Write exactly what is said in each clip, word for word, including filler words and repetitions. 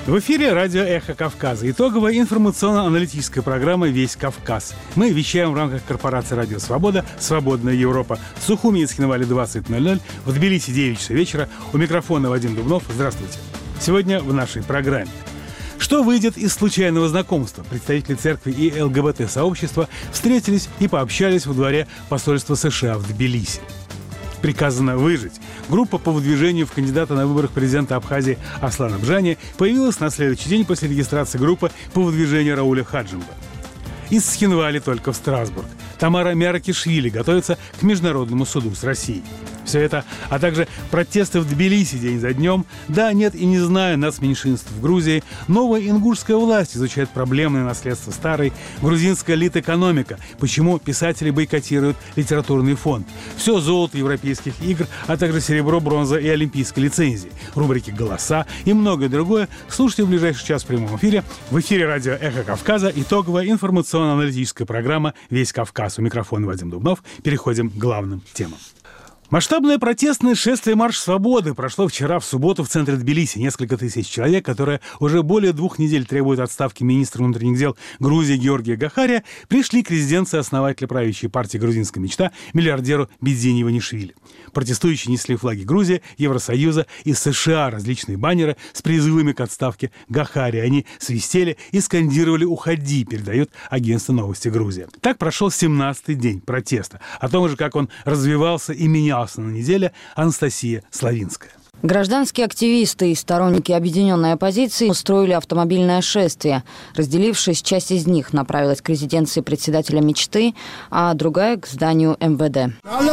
В эфире радио «Эхо Кавказа». Итоговая информационно-аналитическая программа «Весь Кавказ». Мы вещаем в рамках корпорации «Радио Свобода», «Свободная Европа». В Сухуми и Цхинвале двадцать ноль ноль, в Тбилиси девять часов вечера. У микрофона Вадим Дубнов. Здравствуйте. Сегодня в нашей программе. Что выйдет из случайного знакомства? Представители церкви и ЛГБТ-сообщества встретились и пообщались во дворе посольства США в Тбилиси. Приказано выжить. Группа по выдвижению в кандидата на выборах президента Абхазии Аслана Бжани появилась на следующий день после регистрации группы по выдвижению Рауля Хаджимба. Из Цхинвали только в Страсбург. Тамара Мяракишвили готовится к международному суду с Россией. Все это, а также протесты в Тбилиси день за днем. Да, нет и не знаю нацменьшинств в Грузии. Новая ингушская власть изучает проблемное наследство старой. Грузинская литэкономика. Почему писатели бойкотируют литературный фонд. Все золото европейских игр, а также серебро, бронза и олимпийской лицензии. Рубрики «Голоса» и многое другое. Слушайте в ближайший час в прямом эфире. В эфире радио «Эхо Кавказа». Итоговая информационно-аналитическая программа «Весь Кавказ». У микрофона Вадим Дубнов. Переходим к главным темам. Масштабное протестное шествие «Марш свободы» прошло вчера в субботу в центре Тбилиси. Несколько тысяч человек, которые уже более двух недель требуют отставки министра внутренних дел Грузии Георгия Гахария, пришли к резиденции основателя правящей партии «Грузинская мечта» миллиардеру Бидзини Иванишвили. Протестующие несли флаги Грузии, Евросоюза и США, различные баннеры с призывами к отставке Гахария. Они свистели и скандировали «Уходи», передает агентство «Новости Грузия». Так прошел семнадцатый день протеста. О том же, как он развивался и менялся на неделе, Анастасия Славинская. Гражданские активисты и сторонники объединенной оппозиции устроили автомобильное шествие. Разделившись, часть из них направилась к резиденции председателя «Мечты», а другая – к зданию эм вэ дэ.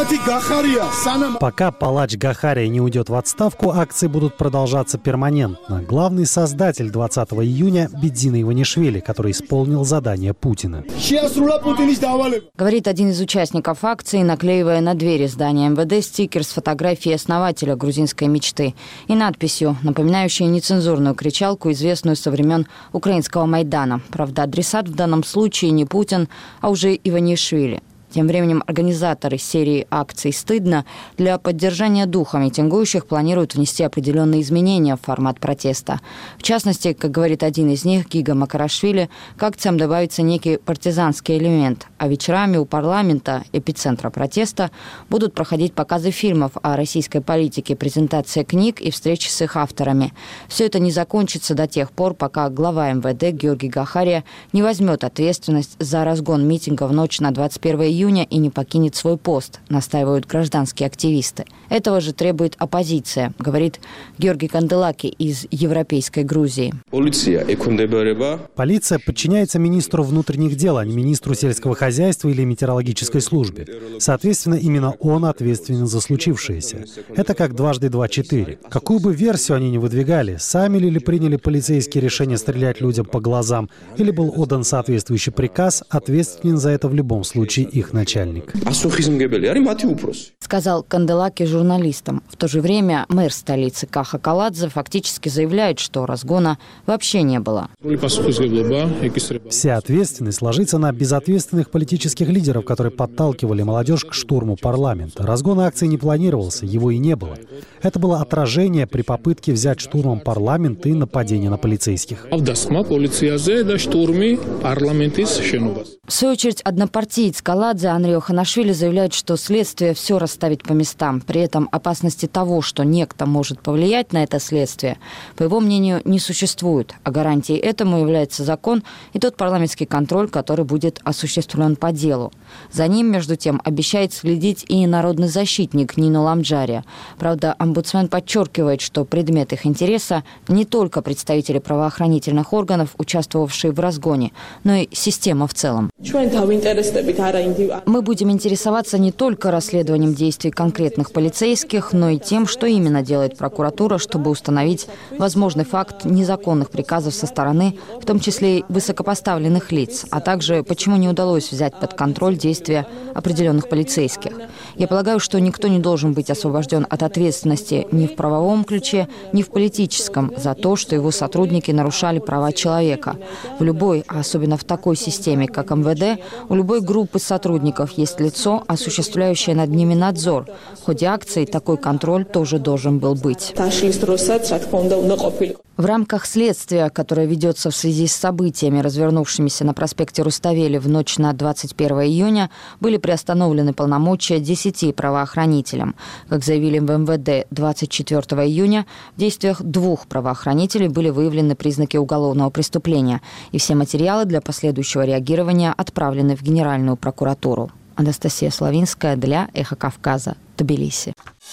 Пока палач Гахария не уйдет в отставку, акции будут продолжаться перманентно. Главный создатель двадцатого июня – Бидзини Иванишвили, который исполнил задание Путина. Говорит один из участников акции, наклеивая на двери здания эм вэ дэ стикер с фотографией основателя грузинской «Мечты» и надписью, напоминающей нецензурную кричалку, известную со времен украинского Майдана. Правда, адресат в данном случае не Путин, а уже Иванишвили. Тем временем организаторы серии акций «Стыдно» для поддержания духа митингующих планируют внести определенные изменения в формат протеста. В частности, как говорит один из них, Гига Макарашвили, к акциям добавится некий партизанский элемент, а вечерами у парламента, эпицентра протеста, будут проходить показы фильмов о российской политике, презентация книг и встречи с их авторами. Все это не закончится до тех пор, пока глава эм вэ дэ Георгий Гахария не возьмет ответственность за разгон митинга в ночь на двадцать первое июня и не покинет свой пост, настаивают гражданские активисты. Этого же требует оппозиция, говорит Георгий Канделаки из Европейской Грузии. Полиция подчиняется министру внутренних дел, а не министру сельского хозяйства или метеорологической службе. Соответственно, именно он ответственен за случившееся. Это как дважды два четыре. Какую бы версию они ни выдвигали, сами ли приняли полицейские решение стрелять людям по глазам, или был отдан соответствующий приказ, ответственен за это в любом случае их начальник. Сказал Канделаки журналистам. В то же время мэр столицы Каха Каладзе фактически заявляет, что разгона вообще не было. Вся ответственность ложится на безответственных политических лидеров, которые подталкивали молодежь к штурму парламента. Разгон акции не планировался, его и не было. Это было отражение при попытке взять штурмом парламент и нападение на полицейских. В свою очередь, однопартиец Каладзе Анрио Ханашвили заявляет, что следствие все расставит по местам. При этом опасности того, что некто может повлиять на это следствие, по его мнению, не существует. А гарантией этому является закон и тот парламентский контроль, который будет осуществлен по делу. За ним, между тем, обещает следить и народный защитник Нино Ламджария. Правда, омбудсмен подчеркивает, что предмет их интереса не только представители правоохранительных органов, участвовавшие в разгоне, но и система в целом. Мы будем интересоваться не только расследованием действий конкретных полицейских, но и тем, что именно делает прокуратура, чтобы установить возможный факт незаконных приказов со стороны, в том числе и высокопоставленных лиц, а также почему не удалось взять под контроль действия определенных полицейских. Я полагаю, что никто не должен быть освобожден от ответственности ни в правовом ключе, ни в политическом за то, что его сотрудники нарушали права человека. В любой, а особенно в такой системе, как эм вэ дэ, у любой группы сотрудников есть лицо, осуществляющее над ними надзор. В ходе акции такой контроль тоже должен был быть. В рамках следствия, которое ведется в связи с событиями, развернувшимися на проспекте Руставели в ночь на двадцать первое июня, были приостановлены полномочия десяти правоохранителям. Как заявили в эм вэ дэ двадцать четвёртого июня, в действиях двух правоохранителей были выявлены признаки уголовного преступления, и все материалы для последующего реагирования отправлены в Генеральную прокуратуру. Анастасия Славинская для «Эхо Кавказа», Тбилиси.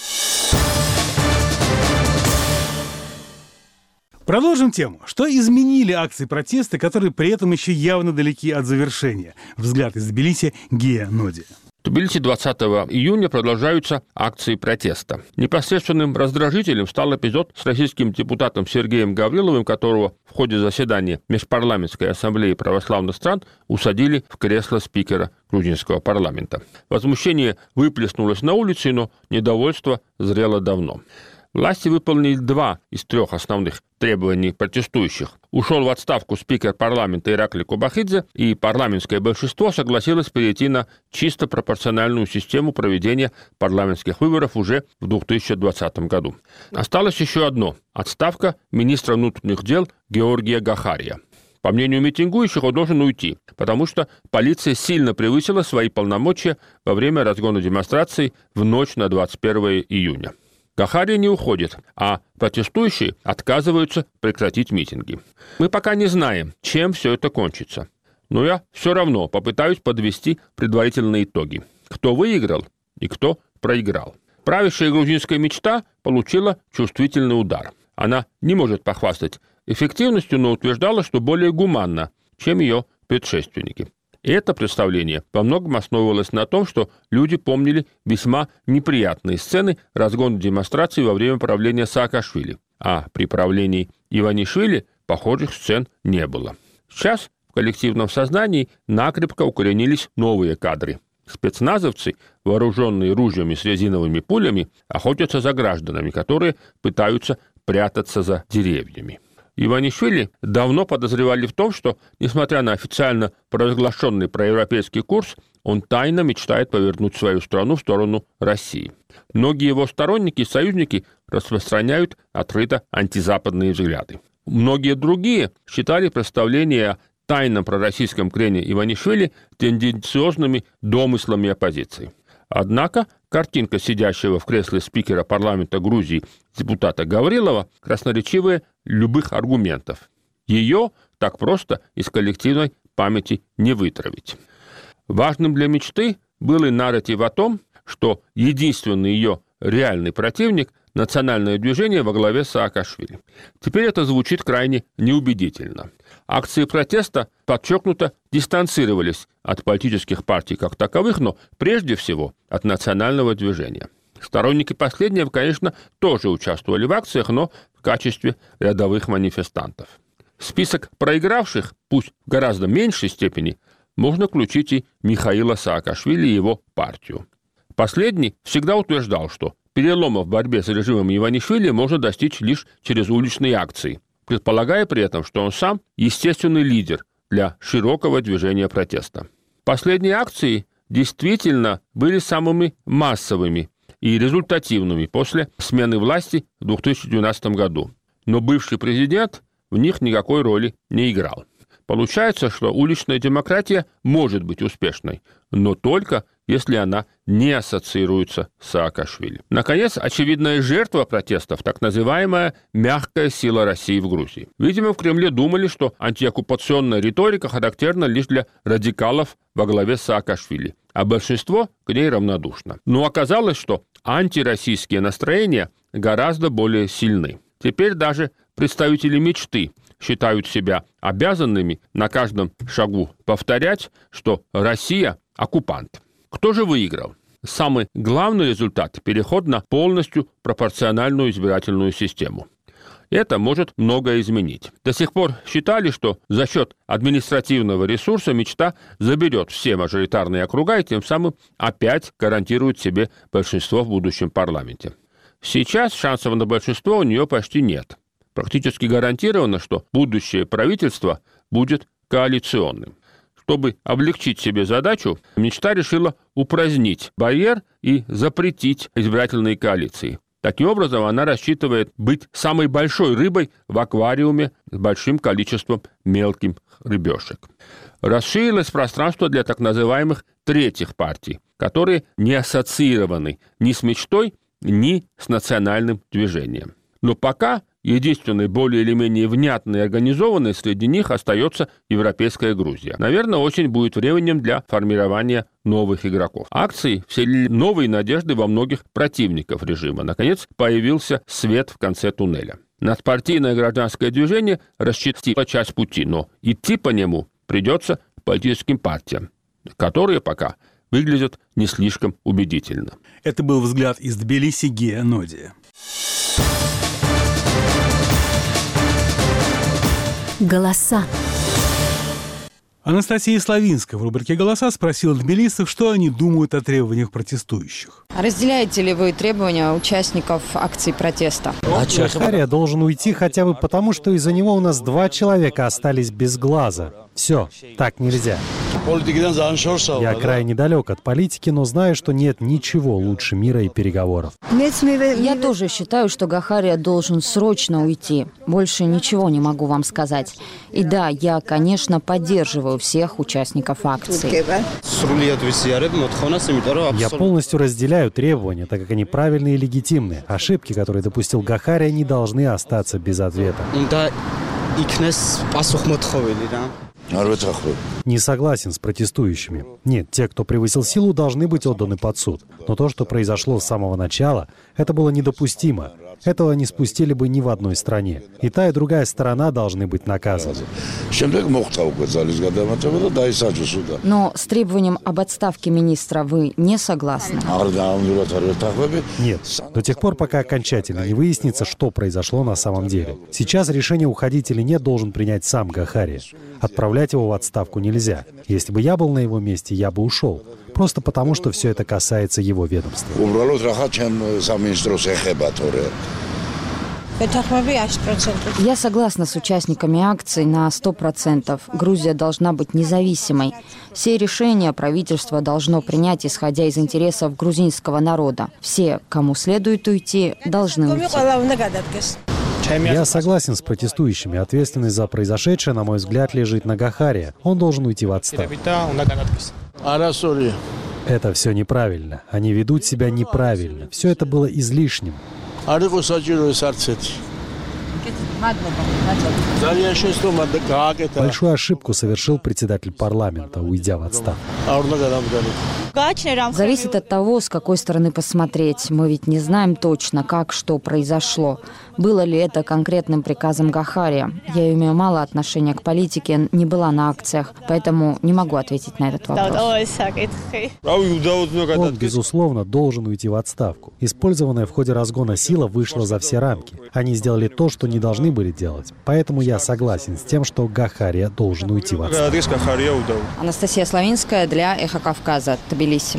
Продолжим тему. Что изменили акции протеста, которые при этом еще явно далеки от завершения? Взгляд из Тбилиси, Гия Ноди. В Тбилиси двадцатого июня продолжаются акции протеста. Непосредственным раздражителем стал эпизод с российским депутатом Сергеем Гавриловым, которого в ходе заседания Межпарламентской ассамблеи православных стран усадили в кресло спикера грузинского парламента. Возмущение выплеснулось на улице, но недовольство зрело давно. Власти выполнили два из трех основных требований протестующих. Ушел в отставку спикер парламента Ираклий Кобахидзе, и парламентское большинство согласилось перейти на чисто пропорциональную систему проведения парламентских выборов уже в две тысячи двадцатом году. Осталось еще одно – отставка министра внутренних дел Георгия Гахария. По мнению митингующих, он должен уйти, потому что полиция сильно превысила свои полномочия во время разгона демонстраций в ночь на двадцать первое июня. Гахария не уходит, а протестующие отказываются прекратить митинги. Мы пока не знаем, чем все это кончится. Но я все равно попытаюсь подвести предварительные итоги. Кто выиграл и кто проиграл. Правящая грузинская мечта получила чувствительный удар. Она не может похвастать эффективностью, но утверждала, что более гуманна, чем ее предшественники. И это представление во многом основывалось на том, что люди помнили весьма неприятные сцены разгона демонстраций во время правления Саакашвили, а при правлении Иванишвили похожих сцен не было. Сейчас в коллективном сознании накрепко укоренились новые кадры. Спецназовцы, вооруженные ружьями с резиновыми пулями, охотятся за гражданами, которые пытаются прятаться за деревьями. Иванишвили давно подозревали в том, что, несмотря на официально провозглашенный проевропейский курс, он тайно мечтает повернуть свою страну в сторону России. Многие его сторонники и союзники распространяют открыто антизападные взгляды. Многие другие считали представления о тайном пророссийском крене Иванишвили тенденциозными домыслами оппозиции. Однако картинка сидящего в кресле спикера парламента Грузии депутата Гаврилова красноречивая любых аргументов. Ее так просто из коллективной памяти не вытравить. Важным для мечты был и нарратив о том, что единственный ее реальный противник – национальное движение во главе с Саакашвили. Теперь это звучит крайне неубедительно. Акции протеста подчеркнуто дистанцировались от политических партий как таковых, но прежде всего от национального движения. Сторонники последнего, конечно, тоже участвовали в акциях, но в качестве рядовых манифестантов. В список проигравших, пусть в гораздо меньшей степени, можно включить и Михаила Саакашвили и его партию. Последний всегда утверждал, что перелома в борьбе с режимом Иванишвили можно достичь лишь через уличные акции, предполагая при этом, что он сам естественный лидер для широкого движения протеста. Последние акции действительно были самыми массовыми и результативными после смены власти в две тысячи двенадцатом году. Но бывший президент в них никакой роли не играл. Получается, что уличная демократия может быть успешной, но только если она не ассоциируется с Саакашвили. Наконец, очевидная жертва протестов – так называемая «мягкая сила России в Грузии». Видимо, в Кремле думали, что антиоккупационная риторика характерна лишь для радикалов во главе с Саакашвили, а большинство к ней равнодушно. Но оказалось, что антироссийские настроения гораздо более сильны. Теперь даже представители мечты считают себя обязанными на каждом шагу повторять, что Россия – оккупант. Кто же выиграл? Самый главный результат – переход на полностью пропорциональную избирательную систему. Это может многое изменить. До сих пор считали, что за счет административного ресурса мечта заберет все мажоритарные округа и тем самым опять гарантирует себе большинство в будущем парламенте. Сейчас шансов на большинство у нее почти нет. Практически гарантировано, что будущее правительство будет коалиционным. Чтобы облегчить себе задачу, мечта решила упразднить барьер и запретить избирательные коалиции. Таким образом, она рассчитывает быть самой большой рыбой в аквариуме с большим количеством мелких рыбешек. Расширилось пространство для так называемых третьих партий, которые не ассоциированы ни с мечтой, ни с национальным движением. Но пока единственной более или менее внятной и организованной среди них остается Европейская Грузия. Наверное, осень будет временем для формирования новых игроков. Акции вселили новые надежды во многих противников режима. Наконец, появился свет в конце туннеля. Надпартийное гражданское движение расчистило часть пути, но идти по нему придется политическим партиям, которые пока выглядят не слишком убедительно. Это был взгляд из Тбилиси Гея Ноди. Голоса. Анастасия Славинская в рубрике «Голоса» спросила тбилисцев, что они думают о требованиях протестующих. Разделяете ли вы требования участников акций протеста? Гахария должен уйти хотя бы потому, что из-за него у нас два человека остались без глаза. Все, так нельзя. Я крайне далек от политики, но знаю, что нет ничего лучше мира и переговоров. Я тоже считаю, что Гахария должен срочно уйти. Больше ничего не могу вам сказать. И да, я, конечно, поддерживаю всех участников акции. Я полностью разделяю требования, так как они правильные и легитимные. Ошибки, которые допустил Гахария, не должны остаться без ответа. Не согласен с протестующими. Нет, те, кто превысил силу, должны быть отданы под суд. Но то, что произошло с самого начала, это было недопустимо. Этого не спустили бы ни в одной стране. И та, и другая сторона должны быть наказаны. Но с требованием об отставке министра вы не согласны? Нет. До тех пор, пока окончательно не выяснится, что произошло на самом деле. Сейчас решение, уходить или нет, должен принять сам Гахария. Отправлять его в отставку нельзя. Если бы я был на его месте, я бы ушел. Просто потому, что все это касается его ведомства. Я согласна с участниками акций на сто процентов. Грузия должна быть независимой. Все решения правительство должно принять, исходя из интересов грузинского народа. Все, кому следует уйти, должны уйти. Я согласен с протестующими. Ответственность за произошедшее, на мой взгляд, лежит на Гахария. Он должен уйти в отставку. Это все неправильно. Они ведут себя неправильно. Все это было излишним. Большую ошибку совершил председатель парламента, уйдя в отставку. Зависит от того, с какой стороны посмотреть. Мы ведь не знаем точно, как что произошло. Было ли это конкретным приказом Гахария? Я имею мало отношения к политике, не была на акциях, поэтому не могу ответить на этот вопрос. Он, безусловно, должен уйти в отставку. Использованная в ходе разгона сила вышла за все рамки. Они сделали то, что не должны были делать. Поэтому я согласен с тем, что Гахария должен уйти в отставку. Анастасия Славинская для «Эхо Кавказа», Тбилиси.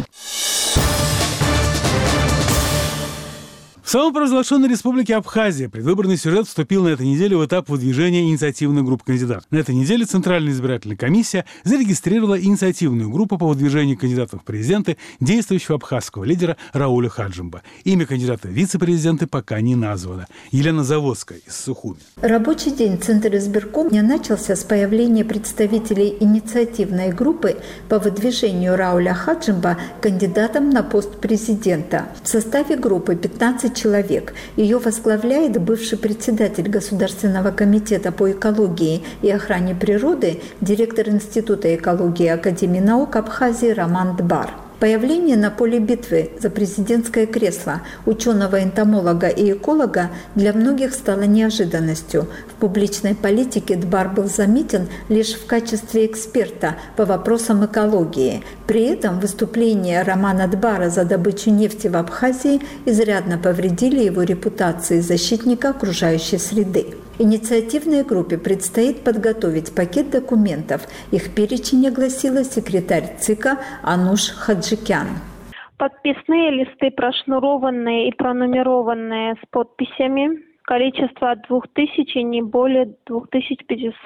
В самопровозглашенной республике Абхазия предвыборный сюжет вступил на этой неделе в этап выдвижения инициативных групп кандидатов. На этой неделе Центральная избирательная комиссия зарегистрировала инициативную группу по выдвижению кандидатов в президенты действующего абхазского лидера Рауля Хаджимба. Имя кандидата в вице-президенты пока не названо. Елена Заводская из Сухуми. Рабочий день Центра избиркома начался с появления представителей инициативной группы по выдвижению Рауля Хаджимба кандидатом на пост президента. В составе группы пятнадцать человек. Ее возглавляет бывший председатель Государственного комитета по экологии и охране природы, директор Института экологии Академии наук Абхазии Роман Дбар. Появление на поле битвы за президентское кресло ученого-энтомолога и эколога для многих стало неожиданностью. В публичной политике Дбар был заметен лишь в качестве эксперта по вопросам экологии. При этом выступления Романа Дбара за добычу нефти в Абхазии изрядно повредили его репутации защитника окружающей среды. Инициативной группе предстоит подготовить пакет документов. Их перечень огласила секретарь ЦИКа Ануш Хаджикян. Подписные листы прошнурованные и пронумерованные с подписями. Количество от двух тысяч и не более двух тысяч пятисот.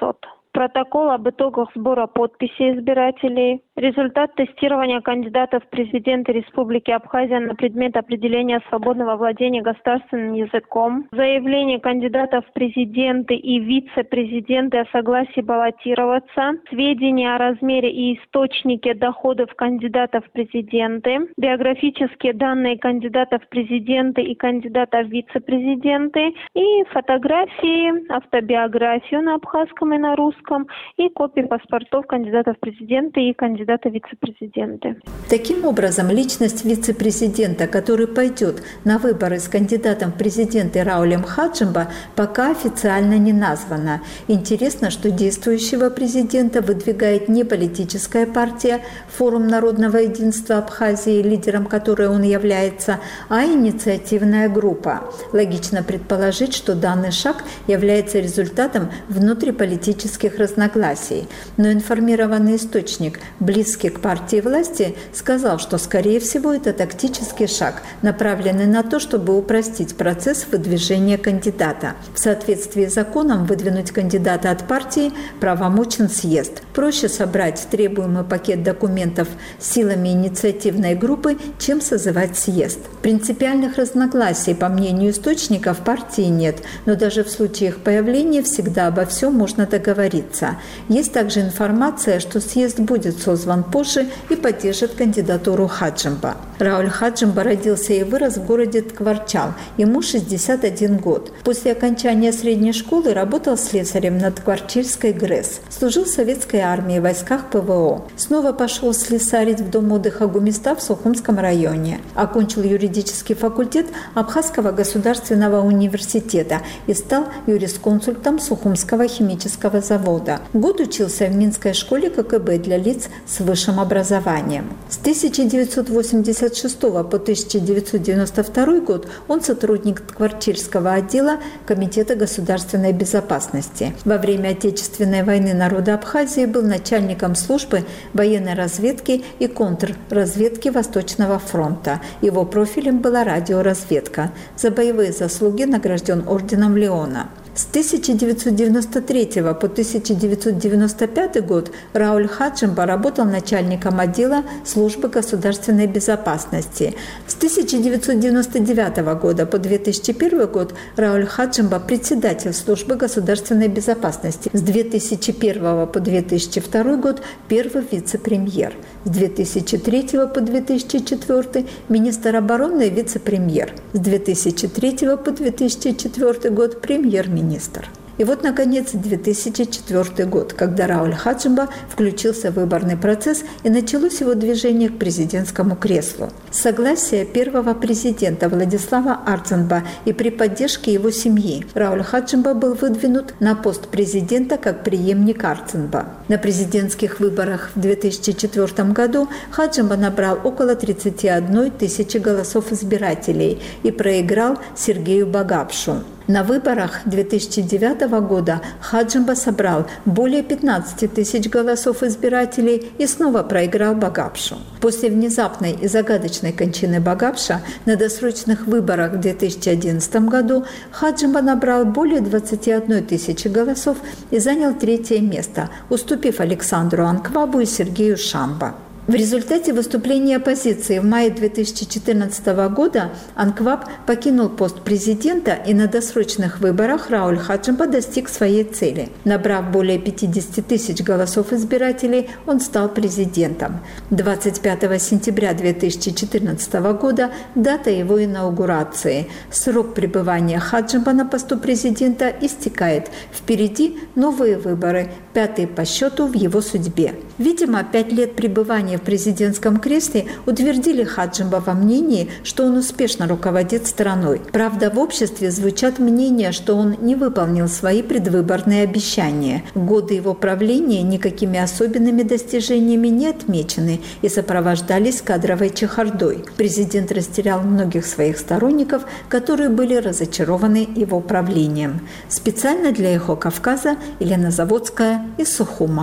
протокол об итогах сбора подписей избирателей, результат тестирования кандидатов в президенты Республики Абхазия на предмет определения свободного владения государственным языком, заявление кандидатов в президенты и вице-президенты о согласии баллотироваться, сведения о размере и источнике доходов кандидатов в президенты, биографические данные кандидатов в президенты и кандидатов в вице-президенты и фотографии, автобиографию на абхазском и на русском, и копии паспортов кандидатов в президенты и кандидата в вице-президенты. Таким образом, личность вице-президента, который пойдет на выборы с кандидатом в президенты Раулем Хаджимба, пока официально не названа. Интересно, что действующего президента выдвигает не политическая партия «Форум народного единства Абхазии», лидером которой он является, а инициативная группа. Логично предположить, что данный шаг является результатом внутриполитических разногласий. Но информированный источник, близкий к партии власти, сказал, что, скорее всего, это тактический шаг, направленный на то, чтобы упростить процесс выдвижения кандидата. В соответствии с законом выдвинуть кандидата от партии правомочен съезд. Проще собрать требуемый пакет документов силами инициативной группы, чем созывать съезд. Принципиальных разногласий, по мнению источников, в партии нет, но даже в случае их появления всегда обо всем можно договориться. Есть также информация, что съезд будет созван позже и поддержит кандидатуру Хаджимба. Рауль Хаджимба родился и вырос в городе Ткварчал. Ему шестьдесят один год. После окончания средней школы работал слесарем на Ткварчильской ГРЭС. Служил в советской армии в войсках ПВО. Снова пошел слесарить в дом отдыха Гумиста в Сухумском районе. Окончил юридический факультет Абхазского государственного университета и стал юрисконсультом Сухумского химического завода. Год учился в Минской школе КГБ для лиц с высшим образованием. С тысяча девятьсот восемьдесят шестого по тысяча девятьсот девяносто второй год он сотрудник Ткварчильского отдела Комитета государственной безопасности. Во время Отечественной войны народа Абхазии был начальником службы военной разведки и контрразведки Восточного фронта. Его профилем была радиоразведка. За боевые заслуги награжден орденом Леона. С тысяча девятьсот девяносто третьего по тысяча девятьсот девяносто пятый год Рауль Хаджимба работал начальником отдела службы государственной безопасности. С тысяча девятьсот девяносто девятого года по две тысячи первый год Рауль Хаджимба председатель службы государственной безопасности. С две тысячи первого по две тысячи второй год первый вице-премьер. С две тысячи третьего по две тысячи четвёртый министр обороны и вице-премьер. С две тысячи третьего по две тысячи четвёртый год премьер-министр. Министр. И вот, наконец, две тысячи четвёртый год, когда Рауль Хаджимба включился в выборный процесс и началось его движение к президентскому креслу. С согласия первого президента Владислава Арцинба и при поддержке его семьи Рауль Хаджимба был выдвинут на пост президента как преемник Арцинба. На президентских выборах в две тысячи четвёртом году Хаджимба набрал около тридцати одной тысячи голосов избирателей и проиграл Сергею Багапшу. На выборах две тысячи девятого года Хаджимба собрал более пятнадцати тысяч голосов избирателей и снова проиграл Багапшу. После внезапной и загадочной кончины Багапша на досрочных выборах в две тысячи одиннадцатом году Хаджимба набрал более двадцати одной тысячи голосов и занял третье место, уступив Александру Анквабу и Сергею Шамба. В результате выступления оппозиции в мае две тысячи четырнадцатого года Анкваб покинул пост президента, и на досрочных выборах Рауль Хаджимба достиг своей цели. Набрав более пятидесяти тысяч голосов избирателей, он стал президентом. двадцать пятого сентября две тысячи четырнадцатого года – дата его инаугурации. Срок пребывания Хаджимба на посту президента истекает. Впереди новые выборы, пятые по счету в его судьбе. Видимо, пять лет пребывания в президентском кресле утвердили Хаджимба во мнении, что он успешно руководит страной. Правда, в обществе звучат мнения, что он не выполнил свои предвыборные обещания. Годы его правления никакими особенными достижениями не отмечены и сопровождались кадровой чехардой. Президент растерял многих своих сторонников, которые были разочарованы его правлением. Специально для «Эхо Кавказа» Елена Заводская из Сухума.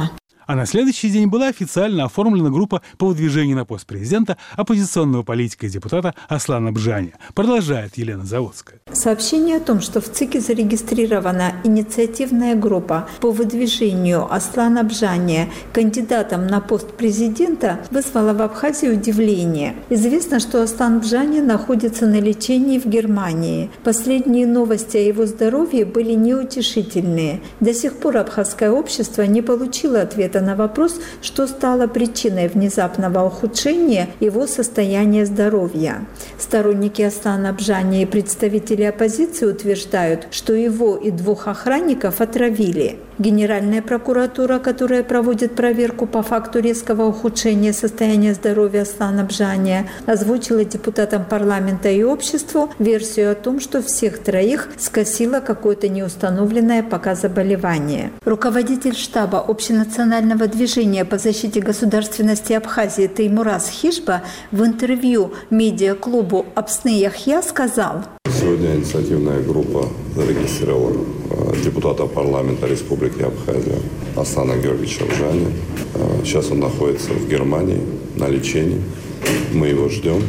А на следующий день была официально оформлена группа по выдвижению на пост президента оппозиционного политика и депутата Аслана Бжани. Продолжает Елена Заводская. Сообщение о том, что в ЦИКе зарегистрирована инициативная группа по выдвижению Аслана Бжани кандидатом на пост президента, вызвало в Абхазии удивление. Известно, что Аслан Бжани находится на лечении в Германии. Последние новости о его здоровье были неутешительные. До сих пор абхазское общество не получило ответа на вопрос, что стало причиной внезапного ухудшения его состояния здоровья. Сторонники Аслана Бжани и представители оппозиции утверждают, что его и двух охранников отравили. Генеральная прокуратура, которая проводит проверку по факту резкого ухудшения состояния здоровья Аслана Бжани, озвучила депутатам парламента и обществу версию о том, что всех троих скосило какое-то неустановленное пока заболевание. Руководитель штаба общенационального движения по защите государственности Абхазии Теймураз Хижба в интервью медиаклубу «Апсны Яхья» сказал: Сегодня инициативная группа зарегистрировала депутата парламента Республики Абхазия Аслана Георгиевича Бжани. Сейчас он находится в Германии на лечении. Мы его ждем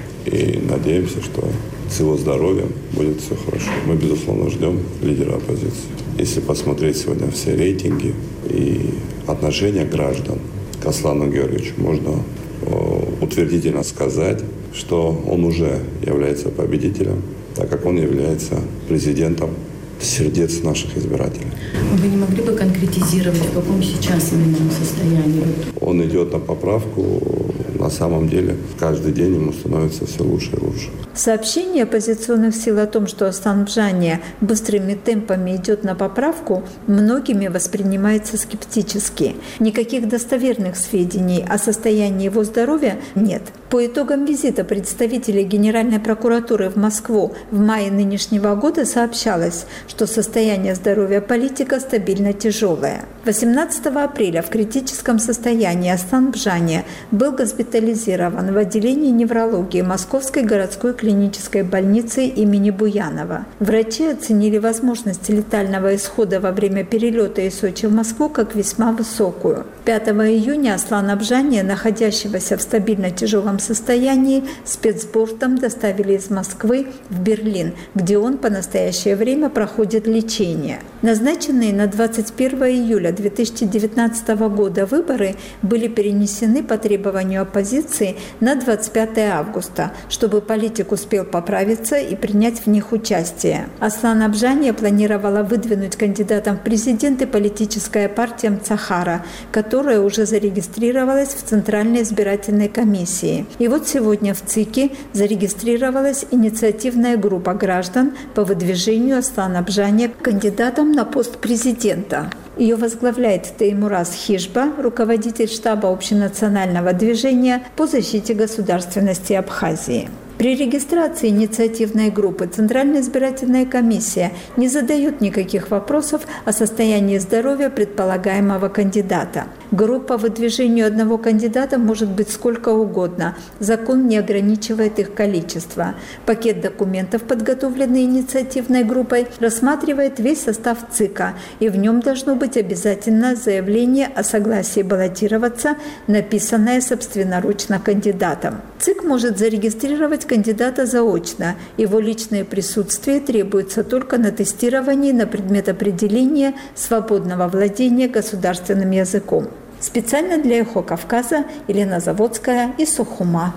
и надеемся, что с его здоровьем будет все хорошо. Мы, безусловно, ждем лидера оппозиции. Если посмотреть сегодня все рейтинги и отношения граждан к Аслану Георгиевичу, можно утвердительно сказать, что он уже является победителем, так как он является президентом сердец наших избирателей. Вы не могли бы конкретизировать, в каком сейчас именно состоянии? Он идет на поправку. На самом деле, каждый день ему становится все лучше и лучше. Сообщение оппозиционных сил о том, что Аслан Бжани быстрыми темпами идет на поправку, многими воспринимается скептически. Никаких достоверных сведений о состоянии его здоровья нет. По итогам визита представителей Генеральной прокуратуры в Москву в мае нынешнего года сообщалось, что состояние здоровья политика стабильно тяжелое. восемнадцатого апреля в критическом состоянии Аслан Бжани был госпитализирован в отделении неврологии Московской городской клинической больницы имени Буянова. Врачи оценили возможность летального исхода во время перелета из Сочи в Москву как весьма высокую. пятого июня Аслана Бжани, находящегося в стабильно тяжелом состоянии, спецбортом доставили из Москвы в Берлин, где он по настоящее время проходит лечение. Назначенные на двадцать первое июля две тысячи девятнадцатого года выборы были перенесены по требованию оппозиции на двадцать пятое августа, чтобы политик успел поправиться и принять в них участие. Аслана Бжани планировала выдвинуть кандидатом в президенты политическая партия Мцахара, которая уже зарегистрировалась в Центральной избирательной комиссии. И вот сегодня в ЦИКе зарегистрировалась инициативная группа граждан по выдвижению Аслана Бжани кандидатом на пост президента. Ее возглавляет Теймураз Хижба, руководитель штаба общенационального движения по защите государственности Абхазии. При регистрации инициативной группы Центральная избирательная комиссия не задает никаких вопросов о состоянии здоровья предполагаемого кандидата. Группа выдвижению одного кандидата может быть сколько угодно. Закон не ограничивает их количество. Пакет документов, подготовленный инициативной группой, рассматривает весь состав ЦИКа, и в нем должно быть обязательно заявление о согласии баллотироваться, написанное собственноручно кандидатом. ЦИК может зарегистрировать кандидата заочно. Его личное присутствие требуется только на тестировании на предмет определения свободного владения государственным языком. Специально для «Эхо Кавказа» Елена Заводская из Сухума.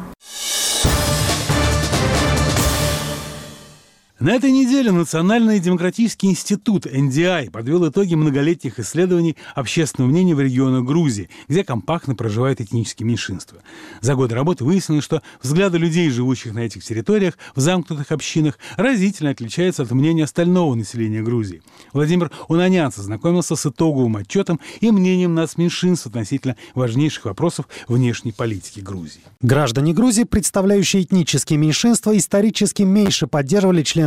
На этой неделе Национальный демократический институт эн ди ай подвел итоги многолетних исследований общественного мнения в регионах Грузии, где компактно проживают этнические меньшинства. За годы работы выяснилось, что взгляды людей, живущих на этих территориях, в замкнутых общинах, разительно отличаются от мнения остального населения Грузии. Владимир Унанянц ознакомился с итоговым отчетом и мнением нацменьшинств относительно важнейших вопросов внешней политики Грузии. Граждане Грузии, представляющие этнические меньшинства, исторически меньше поддерживали членство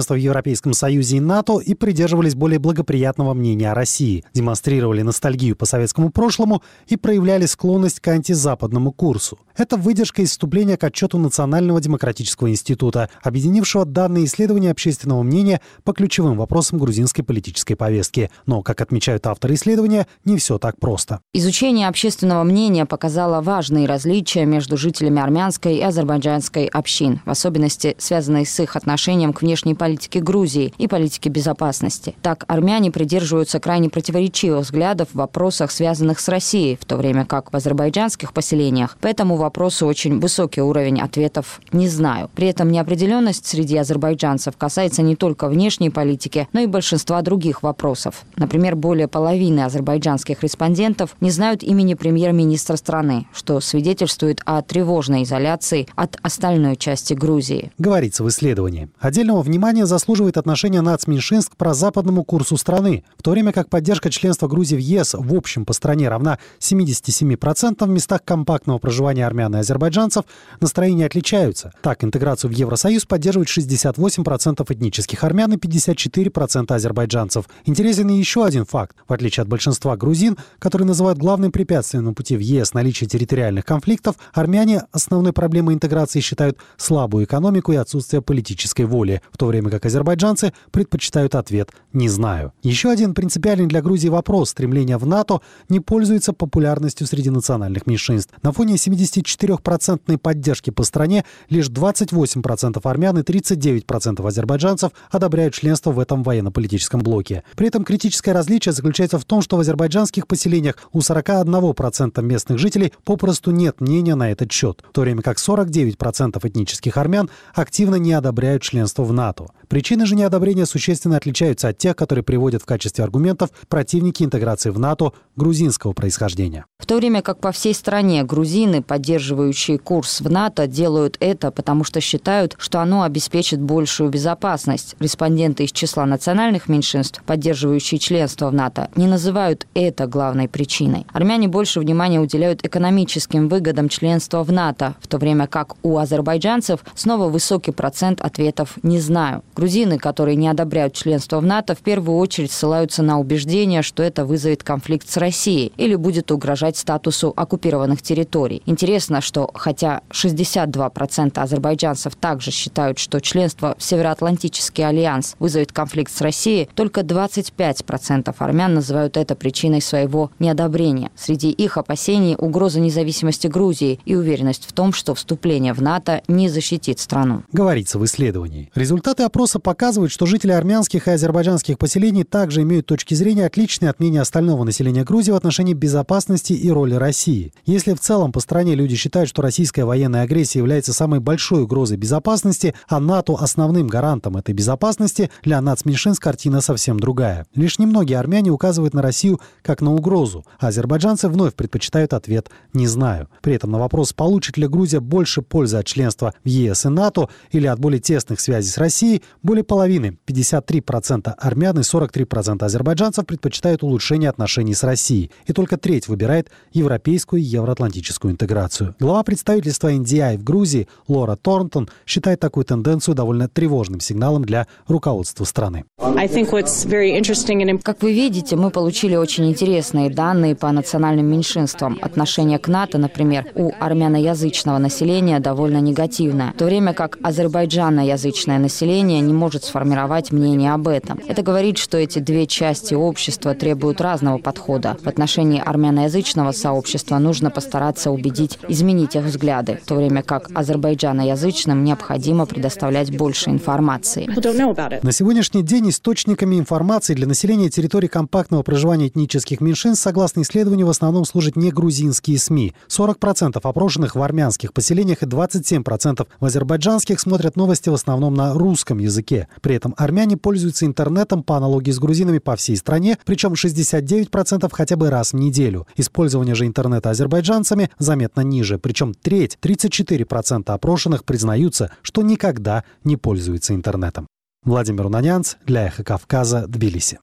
членства в Европейском Союзе и НАТО и придерживались более благоприятного мнения о России, демонстрировали ностальгию по советскому прошлому и проявляли склонность к антизападному курсу. Это выдержка из вступления к отчету Национального демократического института, объединившего данные исследования общественного мнения по ключевым вопросам грузинской политической повестки. Но, как отмечают авторы исследования, не все так просто. Изучение общественного мнения показало важные различия между жителями армянской и азербайджанской общин, в особенности связанные с их отношением к внешней политике Грузии и политике безопасности. Так, армяне придерживаются крайне противоречивых взглядов в вопросах, связанных с Россией, в то время как в азербайджанских поселениях по этому вопросу очень высокий уровень ответов «не знаю». При этом неопределенность среди азербайджанцев касается не только внешней политики, но и большинства других вопросов. Например, более половины азербайджанских респондентов не знают имени премьер-министра страны, что свидетельствует о тревожной изоляции от остальной части Грузии. Говорится в исследовании. Отдельного внимания заслуживает отношение нацменьшинств к прозападному курсу страны, в то время как поддержка членства Грузии в ЕС в общем по стране равна семидесяти семи процентам, в местах компактного проживания армян и азербайджанцев настроения отличаются. Так, интеграцию в Евросоюз поддерживает шестьдесят восемь процентов этнических армян и пятьдесят четыре процента азербайджанцев. Интересен и еще один факт. В отличие от большинства грузин, которые называют главным препятствием на пути в ЕС наличие территориальных конфликтов, армяне основной проблемой интеграции считают слабую экономику и отсутствие политической воли, в то время как азербайджанцы предпочитают ответ «не знаю». Еще один принципиальный для Грузии вопрос – стремление в НАТО не пользуется популярностью среди национальных меньшинств. На фоне семидесятичетырёхпроцентной поддержки по стране лишь двадцать восемь процентов армян и тридцать девять процентов азербайджанцев одобряют членство в этом военно-политическом блоке. При этом критическое различие заключается в том, что в азербайджанских поселениях у сорока одного процента местных жителей попросту нет мнения на этот счет, в то время как сорок девять процентов этнических армян активно не одобряют членство в НАТО. Причины же неодобрения существенно отличаются от тех, которые приводят в качестве аргументов противники интеграции в НАТО грузинского происхождения. В то время как по всей стране грузины, поддерживающие курс в НАТО, делают это, потому что считают, что оно обеспечит большую безопасность. Респонденты из числа национальных меньшинств, поддерживающие членство в НАТО, не называют это главной причиной. Армяне больше внимания уделяют экономическим выгодам членства в НАТО, в то время как у азербайджанцев снова высокий процент ответов «не знаю». Грузины, которые не одобряют членство в НАТО, в первую очередь ссылаются на убеждение, что это вызовет конфликт с Россией или будет угрожать статусу оккупированных территорий. Интересно, что хотя шестьдесят два процента азербайджанцев также считают, что членство в Североатлантический альянс вызовет конфликт с Россией, только двадцать пять процентов армян называют это причиной своего неодобрения. Среди их опасений угроза независимости Грузии и уверенность в том, что вступление в НАТО не защитит страну. Говорится в исследовании. Результаты опроса показывают, что жители армянских и азербайджанских поселений также имеют точки зрения, отличные от мнения остального населения Грузии в отношении безопасности и роли России. Если в целом по стране люди считают, что российская военная агрессия является самой большой угрозой безопасности, а НАТО основным гарантом этой безопасности, для нацменьшинств картина совсем другая. Лишь немногие армяне указывают на Россию как на угрозу, а азербайджанцы вновь предпочитают ответ «не знаю». При этом на вопрос, получит ли Грузия больше пользы от членства в ЕС и НАТО или от более тесных связей с Россией, более половины, пятьдесят три процента армян и сорок три процента азербайджанцев предпочитают улучшение отношений с Россией, и только треть выбирает европейскую и евроатлантическую интеграцию. Глава представительства эн ди ай в Грузии Лора Торнтон считает такую тенденцию довольно тревожным сигналом для руководства страны. Как вы видите, мы получили очень интересные данные по национальным меньшинствам. Отношение к НАТО, например, у армяноязычного населения довольно негативное, в то время как азербайджаноязычное население не может сформировать мнение об этом. Это говорит, что эти две части общества требуют разного подхода. В отношении армяноязычного сообщества нужно постараться убедить изменить их взгляды, в то время как азербайджаноязычным необходимо предоставлять больше информации. На сегодняшний день источниками информации для населения территории компактного проживания этнических меньшинств, согласно исследованию, в основном служат не грузинские СМИ. сорок процентов опрошенных в армянских поселениях и двадцать семь процентов в азербайджанских смотрят новости в основном на русском языке. При этом армяне пользуются интернетом по аналогии с грузинами по всей стране, причем шестьдесят девять процентов хотя бы раз в неделю. Использование же интернета азербайджанцами заметно ниже, причем треть, тридцать четыре процента опрошенных признаются, что никогда не пользуются интернетом. Владимир Унанянц для «Эхо Кавказа», Тбилиси.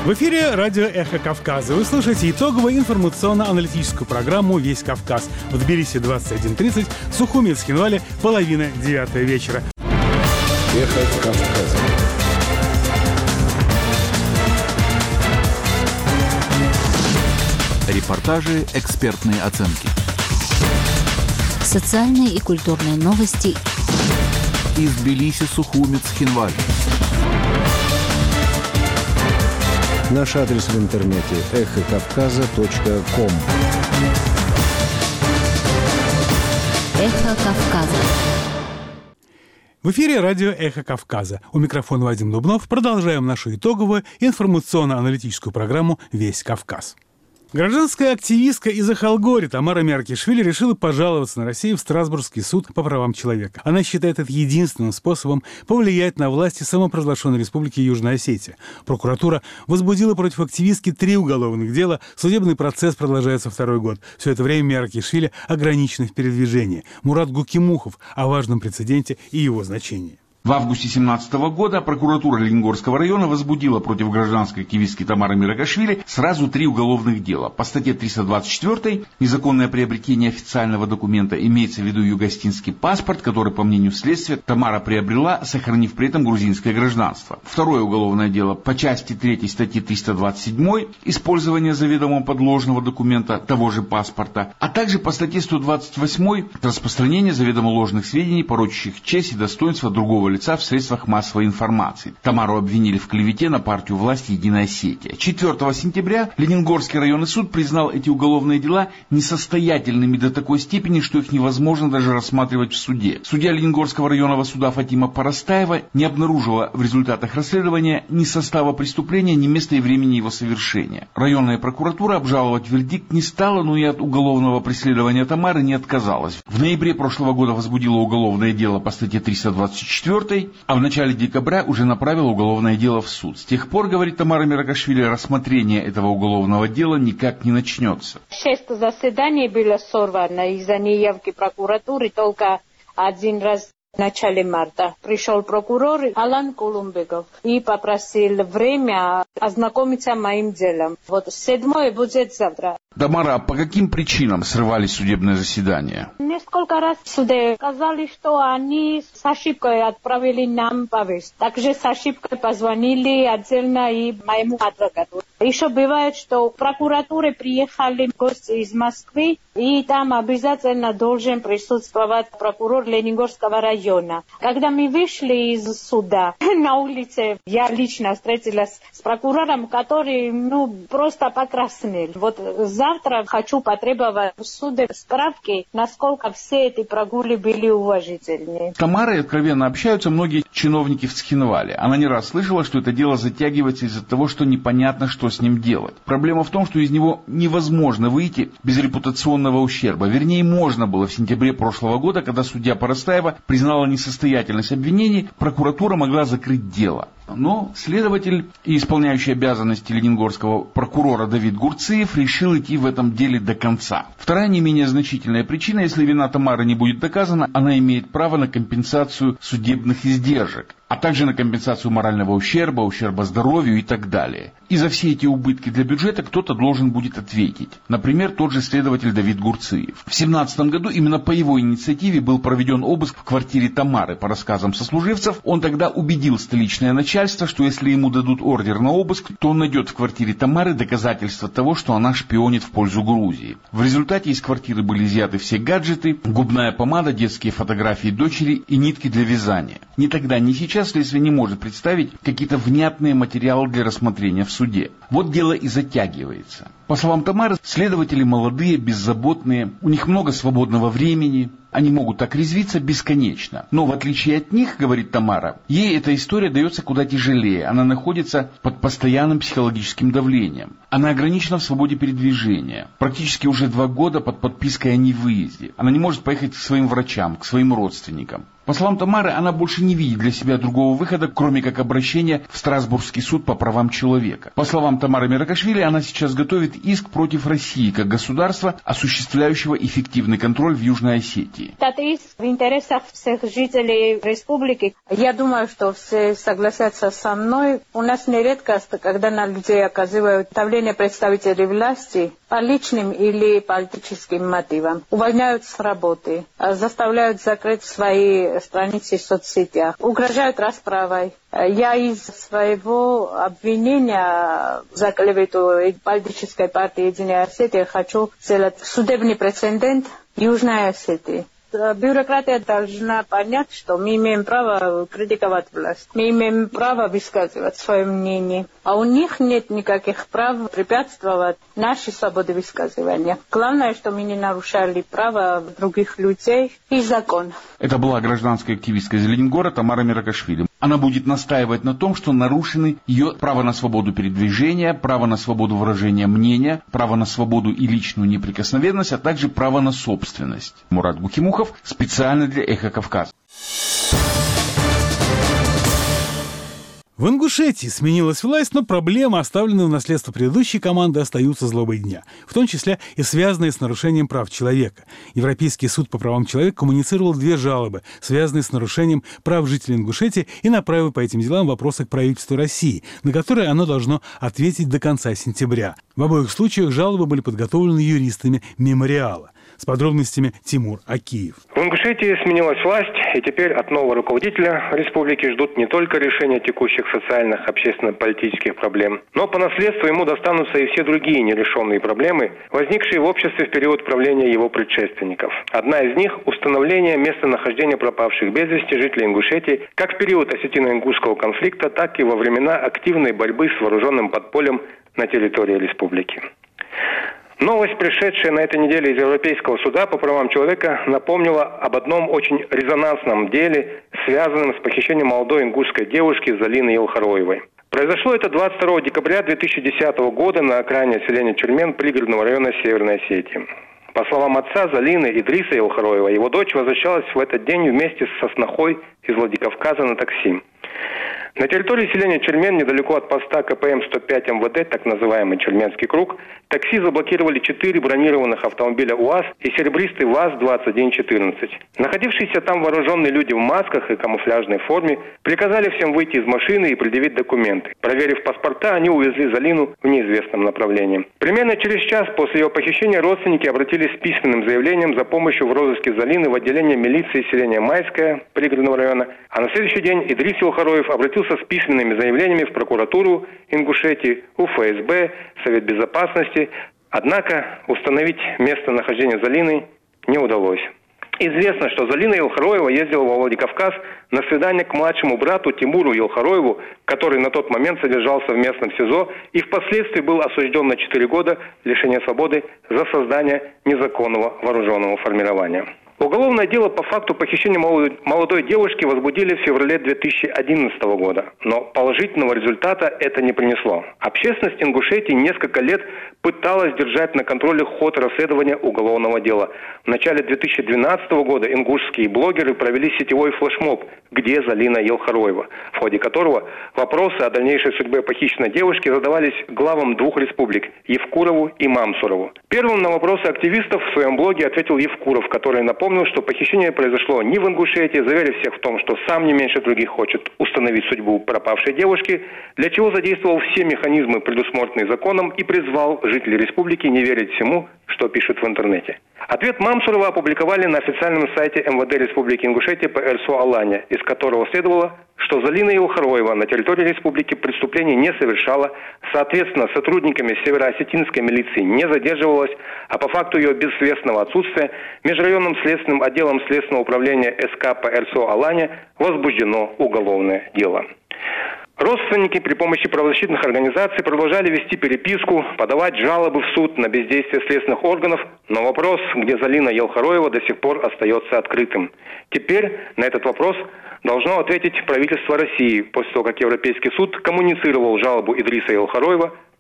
В эфире радио «Эхо Кавказа». Вы слушаете итоговую информационно-аналитическую программу «Весь Кавказ». В Тбилиси двадцать один тридцать, в Сухуми и Цхинвале половина девятого вечера. «Эхо Кавказа». Репортажи, экспертные оценки. Социальные и культурные новости. Из Тбилиси, Сухуми, Цхинвали. Наш адрес в интернете эхо кавказа точка ком. Эхо Кавказа. В эфире радио «Эхо Кавказа». У микрофона Вадим Дубнов. Продолжаем нашу итоговую информационно-аналитическую программу «Весь Кавказ». Гражданская активистка из Ахалгори Тамара Миаркишвили решила пожаловаться на Россию в Страсбургский суд по правам человека. Она считает это единственным способом повлиять на власти самопровозглашенной республики Южная Осетия. Прокуратура возбудила против активистки три уголовных дела. Судебный процесс продолжается второй год. Все это время Миаркишвили ограничена в передвижении. Мурат Гукимухов о важном прецеденте и его значении. В августе две тысячи семнадцатого года прокуратура Лениногорского района возбудила против гражданской активистки Тамары Миаркишвили сразу три уголовных дела. По статье триста двадцать четыре «Незаконное приобретение официального документа», имеется в виду ее гостинский паспорт, который, по мнению следствия, Тамара приобрела, сохранив при этом грузинское гражданство. Второе уголовное дело по части третьей статьи триста двадцать семь «Использование заведомо подложного документа того же паспорта», а также по статье сто двадцать восемь «Распространение заведомо ложных сведений, порочащих честь и достоинство другого лица в средствах массовой информации». Тамару обвинили в клевете на партию власти «Единая Осетия». четвёртого сентября Лениногорский районный суд признал эти уголовные дела несостоятельными до такой степени, что их невозможно даже рассматривать в суде. Судья Лениногорского районного суда Фатима Парастаева не обнаружила в результатах расследования ни состава преступления, ни места и времени его совершения. Районная прокуратура обжаловать вердикт не стала, но и от уголовного преследования Тамары не отказалась. В ноябре прошлого года возбудила уголовное дело по статье триста двадцать четыре, а в начале декабря уже направила уголовное дело в суд. С тех пор, говорит Тамара Миаркишвили, рассмотрение этого уголовного дела никак не начнется. Шесть заседаний было сорвано из-за неявки прокуратуры только один раз. В начале марта пришел прокурор Алан Кулумбеков и попросил время ознакомиться с моим делом. Вот седьмое будет завтра. Тамара, по каким причинам срывались судебные заседания? Несколько раз в суде сказали, что они с ошибкой отправили нам повестку. Также с ошибкой позвонили отдельно и моему адвокату. Еще бывает, что в прокуратуре приехали гости из Москвы, и там обязательно должен присутствовать прокурор Лениногорского района. Когда мы вышли из суда на улице, я лично встретилась с прокурором, который ну, просто покраснел. Вот завтра хочу потребовать в суде справки, насколько все эти прогулы были уважительны. С Тамарой откровенно общаются многие чиновники в Цхинвале. Она не раз слышала, что это дело затягивается из-за того, что непонятно, что с ним делать. Проблема в том, что из него невозможно выйти без репутационного ущерба. Вернее, можно было в сентябре прошлого года, когда судья Парастаева признала несостоятельность обвинений, прокуратура могла закрыть дело. Но следователь и исполняющий обязанности лениногорского прокурора Давид Гурциев решил идти в этом деле до конца. Вторая не менее значительная причина: если вина Тамары не будет доказана, она имеет право на компенсацию судебных издержек, а также на компенсацию морального ущерба, ущерба здоровью и так далее. И за все эти убытки для бюджета кто-то должен будет ответить. Например, тот же следователь Давид Гурциев. В две тысячи семнадцатом году именно по его инициативе был проведен обыск в квартире Тамары. По рассказам сослуживцев, он тогда убедил столичное начальство, что если ему дадут ордер на обыск, то он найдет в квартире Тамары доказательства того, что она шпионит в пользу Грузии. В результате из квартиры были изъяты все гаджеты, губная помада, детские фотографии дочери и нитки для вязания. Ни тогда, ни сейчас следствие не может представить какие-то внятные материалы для рассмотрения в суде. Вот дело и затягивается. По словам Тамары, следователи молодые, беззаботные, у них много свободного времени, они могут так резвиться бесконечно. Но в отличие от них, говорит Тамара, ей эта история дается куда тяжелее. Она находится под постоянным психологическим давлением. Она ограничена в свободе передвижения. Практически уже два года под подпиской о невыезде. Она не может поехать к своим врачам, к своим родственникам. По словам Тамары, она больше не видит для себя другого выхода, кроме как обращения в Страсбургский суд по правам человека. По словам Тамары Меракашвили, она сейчас готовит иск против России как государства, осуществляющего эффективный контроль в Южной Осетии. Этот иск в интересах всех жителей республики. Я думаю, что все согласятся со мной. У нас не редкость, когда на людей оказывают давление представителей власти по личным или политическим мотивам. Увольняют с работы, заставляют закрыть свои страницы в соцсетях, угрожают расправой. Я из своего обвинения за клевету политической партии «Единая Осетия» хочу сделать судебный прецедент Южной Осетии. Бюрократия должна понять, что мы имеем право критиковать власть. Мы имеем право высказывать свое мнение. А у них нет никаких прав препятствовать нашей свободе высказывания. Главное, что мы не нарушали права других людей и закон. Это была гражданская активистка из Ленинграда Тамара Меракашвили. Она будет настаивать на том, что нарушены ее право на свободу передвижения, право на свободу выражения мнения, право на свободу и личную неприкосновенность, а также право на собственность. Мурат Гухимухов специально для «Эхо Кавказа». В Ингушетии сменилась власть, но проблемы, оставленные в наследство предыдущей команды, остаются злобой дня, в том числе и связанные с нарушением прав человека. Европейский суд по правам человека коммуницировал две жалобы, связанные с нарушением прав жителей Ингушетии, и направил по этим делам вопросы к правительству России, на которые оно должно ответить до конца сентября. В обоих случаях жалобы были подготовлены юристами мемориала. С подробностями Тимур Акиев. В Ингушетии сменилась власть, и теперь от нового руководителя республики ждут не только решения текущих социальных, общественно-политических проблем, но по наследству ему достанутся и все другие нерешенные проблемы, возникшие в обществе в период правления его предшественников. Одна из них – установление местонахождения пропавших без вести жителей Ингушетии как в период осетино-ингушского конфликта, так и во времена активной борьбы с вооруженным подпольем на территории республики. Новость, пришедшая на этой неделе из Европейского суда по правам человека, напомнила об одном очень резонансном деле, связанном с похищением молодой ингушской девушки Залины Елхароевой. Произошло это двадцать второго декабря две тысячи десятого года на окраине селения Чульмен пригородного района Северной Осетии. По словам отца Залины Идриса Елхароева, его дочь возвращалась в этот день вместе со снохой из Владикавказа на такси. На территории селения Чульмен, недалеко от поста ка пэ эм сто пять эм вэ дэ, так называемый Чульменский круг, такси заблокировали четыре бронированных автомобиля УАЗ и серебристый ВАЗ двадцать один четырнадцать. Находившиеся там вооруженные люди в масках и камуфляжной форме приказали всем выйти из машины и предъявить документы. Проверив паспорта, они увезли Залину в неизвестном направлении. Примерно через час после ее похищения родственники обратились с письменным заявлением за помощью в розыске Залины в отделение милиции селения Майское пригородного района, а на следующий день Идрис Елхароев обратился с письменными заявлениями в прокуратуру Ингушетии, у эф эс бэ, Совет Безопасности. Однако установить местонахождение Залины не удалось. Известно, что Залина Елхароева ездила во Владикавказ на свидание к младшему брату Тимуру Елхароеву, который на тот момент содержался в местном СИЗО и впоследствии был осужден на четыре года лишения свободы за создание незаконного вооруженного формирования. Уголовное дело по факту похищения молодой девушки возбудили в феврале две тысячи одиннадцатого года, но положительного результата это не принесло. Общественность Ингушетии несколько лет пыталась держать на контроле ход расследования уголовного дела. В начале две тысячи двенадцатого года ингушские блогеры провели сетевой флешмоб «Где Залина Елхароева?», в ходе которого вопросы о дальнейшей судьбе похищенной девушки задавались главам двух республик – Евкурову и Мамсурову. Первым на вопросы активистов в своем блоге ответил Евкуров, который напомнил, что похищение произошло не в Ингушетии, заверив всех в том, что сам не меньше других хочет установить судьбу пропавшей девушки, для чего задействовал все механизмы, предусмотренные законом, и призвал жителей республики не верить всему, что пишут в интернете. Ответ Мамсурова опубликовали на официальном сайте эм вэ дэ Республики Ингушетия по эр эс о Алания, из которого следовало, что Залина Елхароева на территории республики преступлений не совершала, соответственно, сотрудниками североосетинской милиции не задерживалась, а по факту ее бесследственного отсутствия межрайонным следственным отделом Следственного управления эс ка по эр эс о Алания возбуждено уголовное дело. Родственники при помощи правозащитных организаций продолжали вести переписку, подавать жалобы в суд на бездействие следственных органов, но вопрос, где Залина Елхароева, до сих пор остается открытым. Теперь на этот вопрос должно ответить правительство России, после того, как Европейский суд коммуницировал жалобу Идриса Елхароева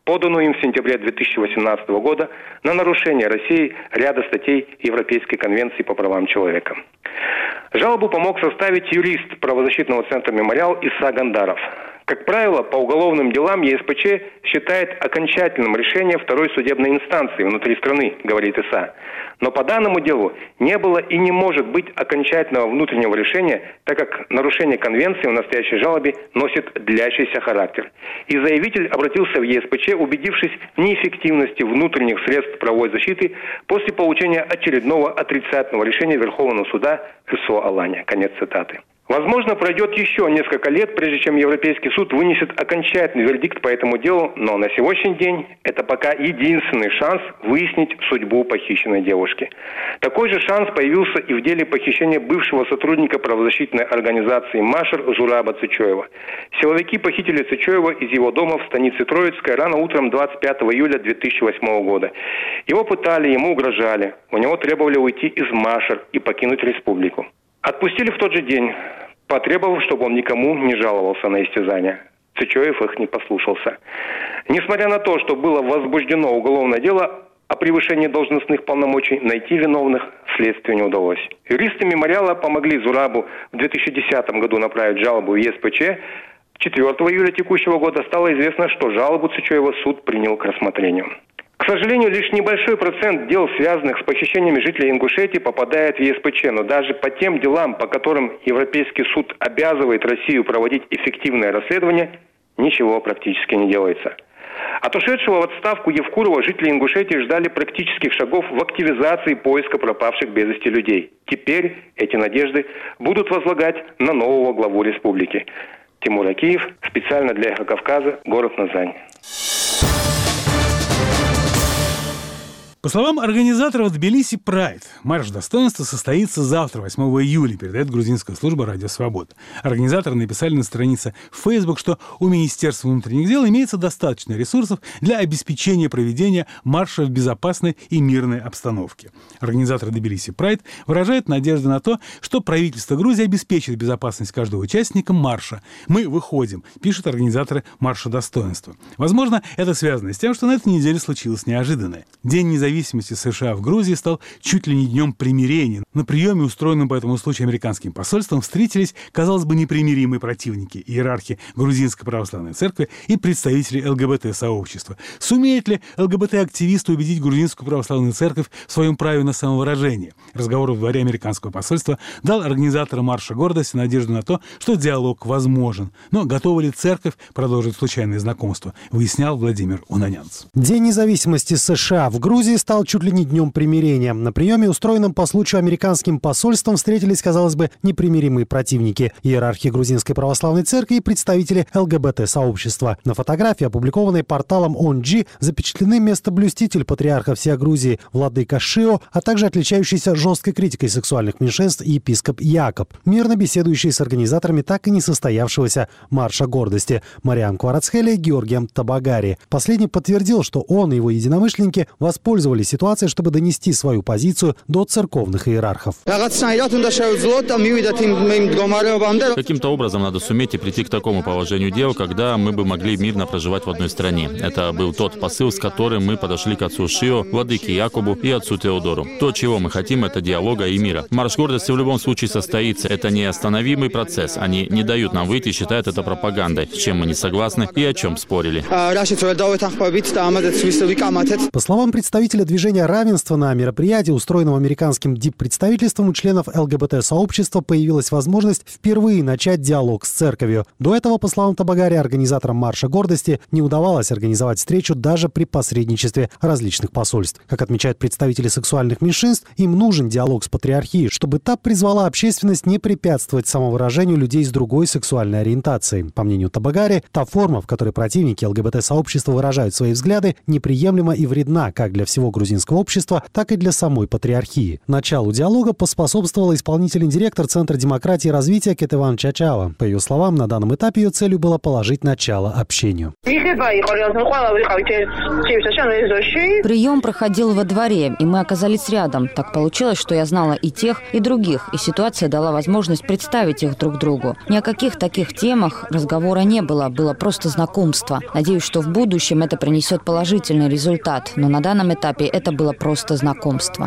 поданную им в сентябре две тысячи восемнадцатого года на нарушение Россией ряда статей Европейской конвенции по правам человека. Жалобу помог составить юрист правозащитного центра «Мемориал» Иса Гандаров. Как правило, по уголовным делам ЕСПЧ считает окончательным решение второй судебной инстанции внутри страны, говорит Иса. Но по данному делу не было и не может быть окончательного внутреннего решения, так как нарушение конвенции в настоящей жалобе носит длящийся характер. И заявитель обратился в ЕСПЧ, убедившись в неэффективности внутренних средств правовой защиты после получения очередного отрицательного решения Верховного суда ФСО Алания. Конец цитаты. Возможно, пройдет еще несколько лет, прежде чем Европейский суд вынесет окончательный вердикт по этому делу, но на сегодняшний день это пока единственный шанс выяснить судьбу похищенной девушки. Такой же шанс появился и в деле похищения бывшего сотрудника правозащитной организации «Машер» Зураба Цычоева. Силовики похитили Цычоева из его дома в станице Троицкая рано утром двадцать пятого июля две тысячи восьмого года. Его пытали, ему угрожали. У него требовали уйти из «Машер» и покинуть республику. Отпустили в тот же день, потребовав, чтобы он никому не жаловался на истязания. Цычоев их не послушался. Несмотря на то, что было возбуждено уголовное дело о превышении должностных полномочий, найти виновных следствию не удалось. Юристы «Мемориала» помогли Зурабу в две тысячи десятом году направить жалобу в ЕСПЧ. четвёртого июля текущего года стало известно, что жалобу Цычоева суд принял к рассмотрению. К сожалению, лишь небольшой процент дел, связанных с похищениями жителей Ингушетии, попадает в ЕСПЧ. Но даже по тем делам, по которым Европейский суд обязывает Россию проводить эффективное расследование, ничего практически не делается. От ушедшего в отставку Евкурова жители Ингушетии ждали практических шагов в активизации поиска пропавших без вести людей. Теперь эти надежды будут возлагать на нового главу республики. Тимур Акиев, специально для «Эхо Кавказа», город Назань. По словам организаторов Тбилиси Прайд, марш достоинства состоится завтра, восьмого июля, передает грузинская служба «Радио Свобода». Организаторы написали на странице в Facebook, что у Министерства внутренних дел имеется достаточно ресурсов для обеспечения проведения марша в безопасной и мирной обстановке. Организаторы Тбилиси Прайд выражают надежду на то, что правительство Грузии обеспечит безопасность каждого участника марша. «Мы выходим», пишут организаторы марша достоинства. Возможно, это связано с тем, что на этой неделе случилось неожиданное. День независимости независимости США в Грузии стал чуть ли не днем примирения. На приеме, устроенном по этому случаю американским посольством, встретились, казалось бы, непримиримые противники, иерархи Грузинской православной церкви и представители ЛГБТ-сообщества. Сумеет ли ЛГБТ-активисты убедить Грузинскую православную церковь в своем праве на самовыражение? Разговор во дворе американского посольства дал организаторам марша гордости надежду на то, что диалог возможен. Но готова ли церковь продолжить случайное знакомство, выяснял Владимир Унанянц. День независимости США в Грузии стал чуть ли не днем примирения. На приеме, устроенном по случаю американским посольством, встретились, казалось бы, непримиримые противники – иерархи Грузинской православной церкви и представители ЛГБТ-сообщества. На фотографии, опубликованной порталом о эн джи, запечатлены местоблюститель патриарха всея Грузии владыка Шио, а также отличающийся жесткой критикой сексуальных меньшинств епископ Якоб, мирно беседующий с организаторами так и не состоявшегося марша гордости Мариам Кварацхелия и Георгием Табагари. Последний подтвердил, что он и его единомышленники воспользовались ситуацией, чтобы донести свою позицию до церковных иерархов. Каким-то образом надо суметь и прийти к такому положению дел, когда мы бы могли мирно проживать в одной стране. Это был тот посыл, с которым мы подошли к отцу Шио, владыке Якобу и отцу Теодору. То, чего мы хотим, это диалога и мира. Марш гордости в любом случае состоится. Это неостановимый процесс. Они не дают нам выйти, считают это пропагандой, с чем мы не согласны и о чем спорили. По словам представителя движения равенства, на мероприятии, устроенном американским диппредставительством, у членов ЛГБТ-сообщества появилась возможность впервые начать диалог с церковью. До этого, по словам Табагари, организаторам марша гордости не удавалось организовать встречу даже при посредничестве различных посольств. Как отмечают представители сексуальных меньшинств, им нужен диалог с патриархией, чтобы та призвала общественность не препятствовать самовыражению людей с другой сексуальной ориентацией. По мнению Табагари, та форма, в которой противники ЛГБТ-сообщества выражают свои взгляды, неприемлема и вредна как для всего грузинского общества, так и для самой патриархии. Началу диалога поспособствовала исполнительный директор Центра демократии и развития Кетеван Чачава. По ее словам, на данном этапе ее целью было положить начало общению. Прием проходил во дворе, и мы оказались рядом. Так получилось, что я знала и тех, и других, и ситуация дала возможность представить их друг другу. Ни о каких таких темах разговора не было, было просто знакомство. Надеюсь, что в будущем это принесет положительный результат, но на данном этапе это было просто знакомство.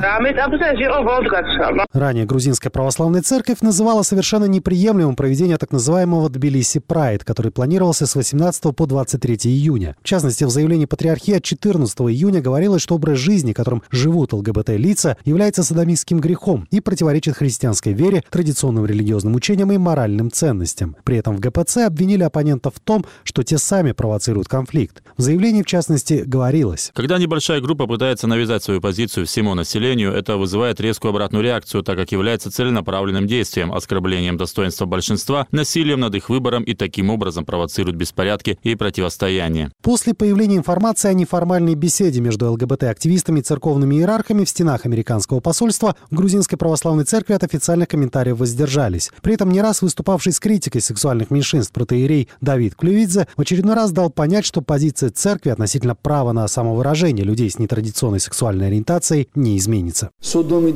Ранее Грузинская православная церковь называла совершенно неприемлемым проведение так называемого Тбилиси Прайд, который планировался с восемнадцатого по двадцать третье июня. В частности, в заявлении патриархии от четырнадцатого июня говорилось, что образ жизни, которым живут ЛГБТ-лица, является содомистским грехом и противоречит христианской вере, традиционным религиозным учениям и моральным ценностям. При этом в ГПЦ обвинили оппонентов в том, что те сами провоцируют конфликт. В заявлении, в частности, говорилось: когда небольшая группа пытается навязать свою позицию всему населению, это вызывает резкую обратную реакцию, так как является целенаправленным действием, оскорблением достоинства большинства, насилием над их выбором и таким образом провоцирует беспорядки и противостояние. После появления информации о неформальной беседе между ЛГБТ-активистами и церковными иерархами в стенах американского посольства в Грузинской православной церкви от официальных комментариев воздержались. При этом не раз выступавший с критикой сексуальных меньшинств протоиерей Давид Клювидзе в очередной раз дал понять, что позиция церкви относительно права на самовыражение людей с нетрадиционной сексуальной ориентацией не изменится. Содом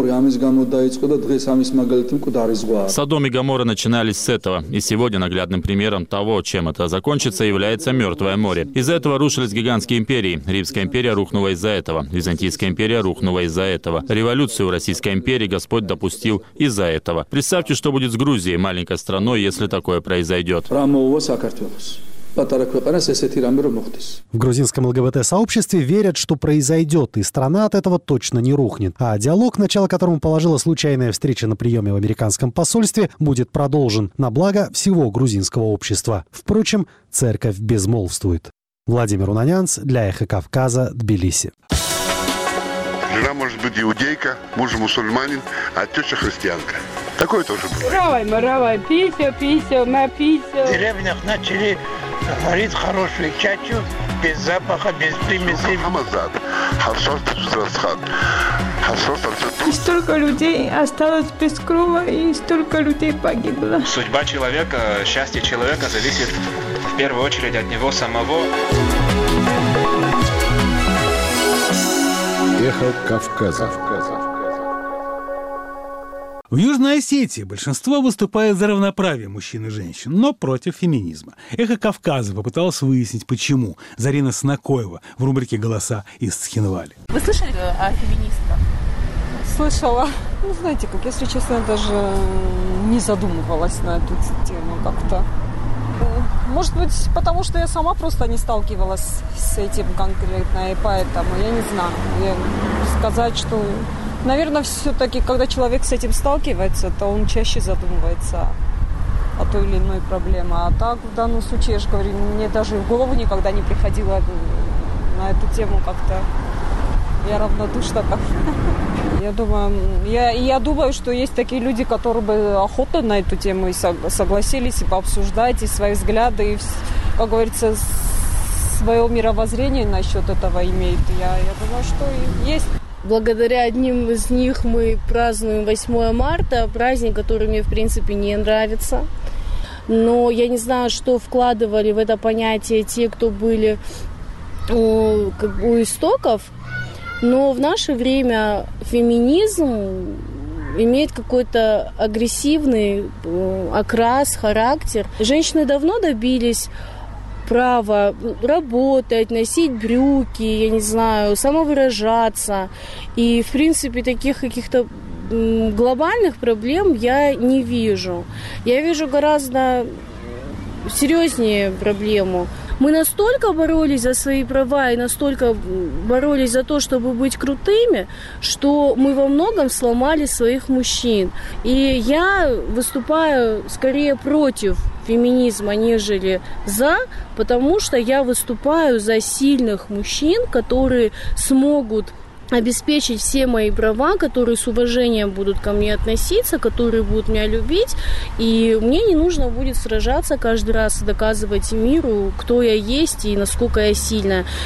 и Гоморра начинались с этого, и сегодня наглядным примером того, чем это закончится, является Мертвое море. Из-за этого рушились гигантские империи. Римская империя рухнула из-за этого, Византийская империя рухнула из-за этого. Революцию в Российской империи Господь допустил из-за этого. Представьте, что будет с Грузией, маленькой страной, если такое произойдет. В грузинском ЛГБТ-сообществе верят, что произойдет, и страна от этого точно не рухнет. А диалог, начало которому положила случайная встреча на приеме в американском посольстве, будет продолжен на благо всего грузинского общества. Впрочем, церковь безмолвствует. Владимир Унанянц для «Эхо Кавказа», Тбилиси. Жена может быть иудейка, муж мусульманин, а теща христианка. Такое тоже бывает. Равай, маравай, писю, писю, ма писю. В деревнях начали варить хорошую чачу, без запаха, без примесей. И столько людей осталось без крова, и столько людей погибло. Судьба человека, счастье человека зависит в первую очередь от него самого. Эхо Кавказа. В Южной Осетии большинство выступает за равноправие мужчин и женщин, но против феминизма. «Эхо Кавказа» попыталось выяснить, почему. Зарина Снакоева в рубрике «Голоса из Цхинвали». Вы слышали о феминистках? Слышала. Ну, знаете, как, если честно, даже не задумывалась на эту тему как-то. Может быть, потому что я сама просто не сталкивалась с этим конкретно, и поэтому я не знаю. Я сказать, что, наверное, все-таки, когда человек с этим сталкивается, то он чаще задумывается о той или иной проблеме. А так, в данном случае, я же говорю, мне даже в голову никогда не приходило на эту тему как-то. Я равнодушна как. Я думаю, я, я думаю, что есть такие люди, которые бы охотно на эту тему и согласились, и пообсуждать, и свои взгляды, и, как говорится, свое мировоззрение насчет этого имеют. Я, я думаю, что есть. Благодаря одним из них мы празднуем восьмое марта, праздник, который мне, в принципе, не нравится. Но я не знаю, что вкладывали в это понятие те, кто были у, как бы, у истоков. Но в наше время феминизм имеет какой-то агрессивный окрас, характер. Женщины давно добились права работать, носить брюки, я не знаю, самовыражаться. И, в принципе, таких каких-то глобальных проблем я не вижу. Я вижу гораздо серьезнее проблему. Мы настолько боролись за свои права и настолько боролись за то, чтобы быть крутыми, что мы во многом сломали своих мужчин. И я выступаю скорее против феминизма, нежели за, потому что я выступаю за сильных мужчин, которые смогут обеспечить все мои права, которые с уважением будут ко мне относиться, которые будут меня любить. И мне не нужно будет сражаться каждый раз и доказывать миру, кто я есть и насколько я сильная.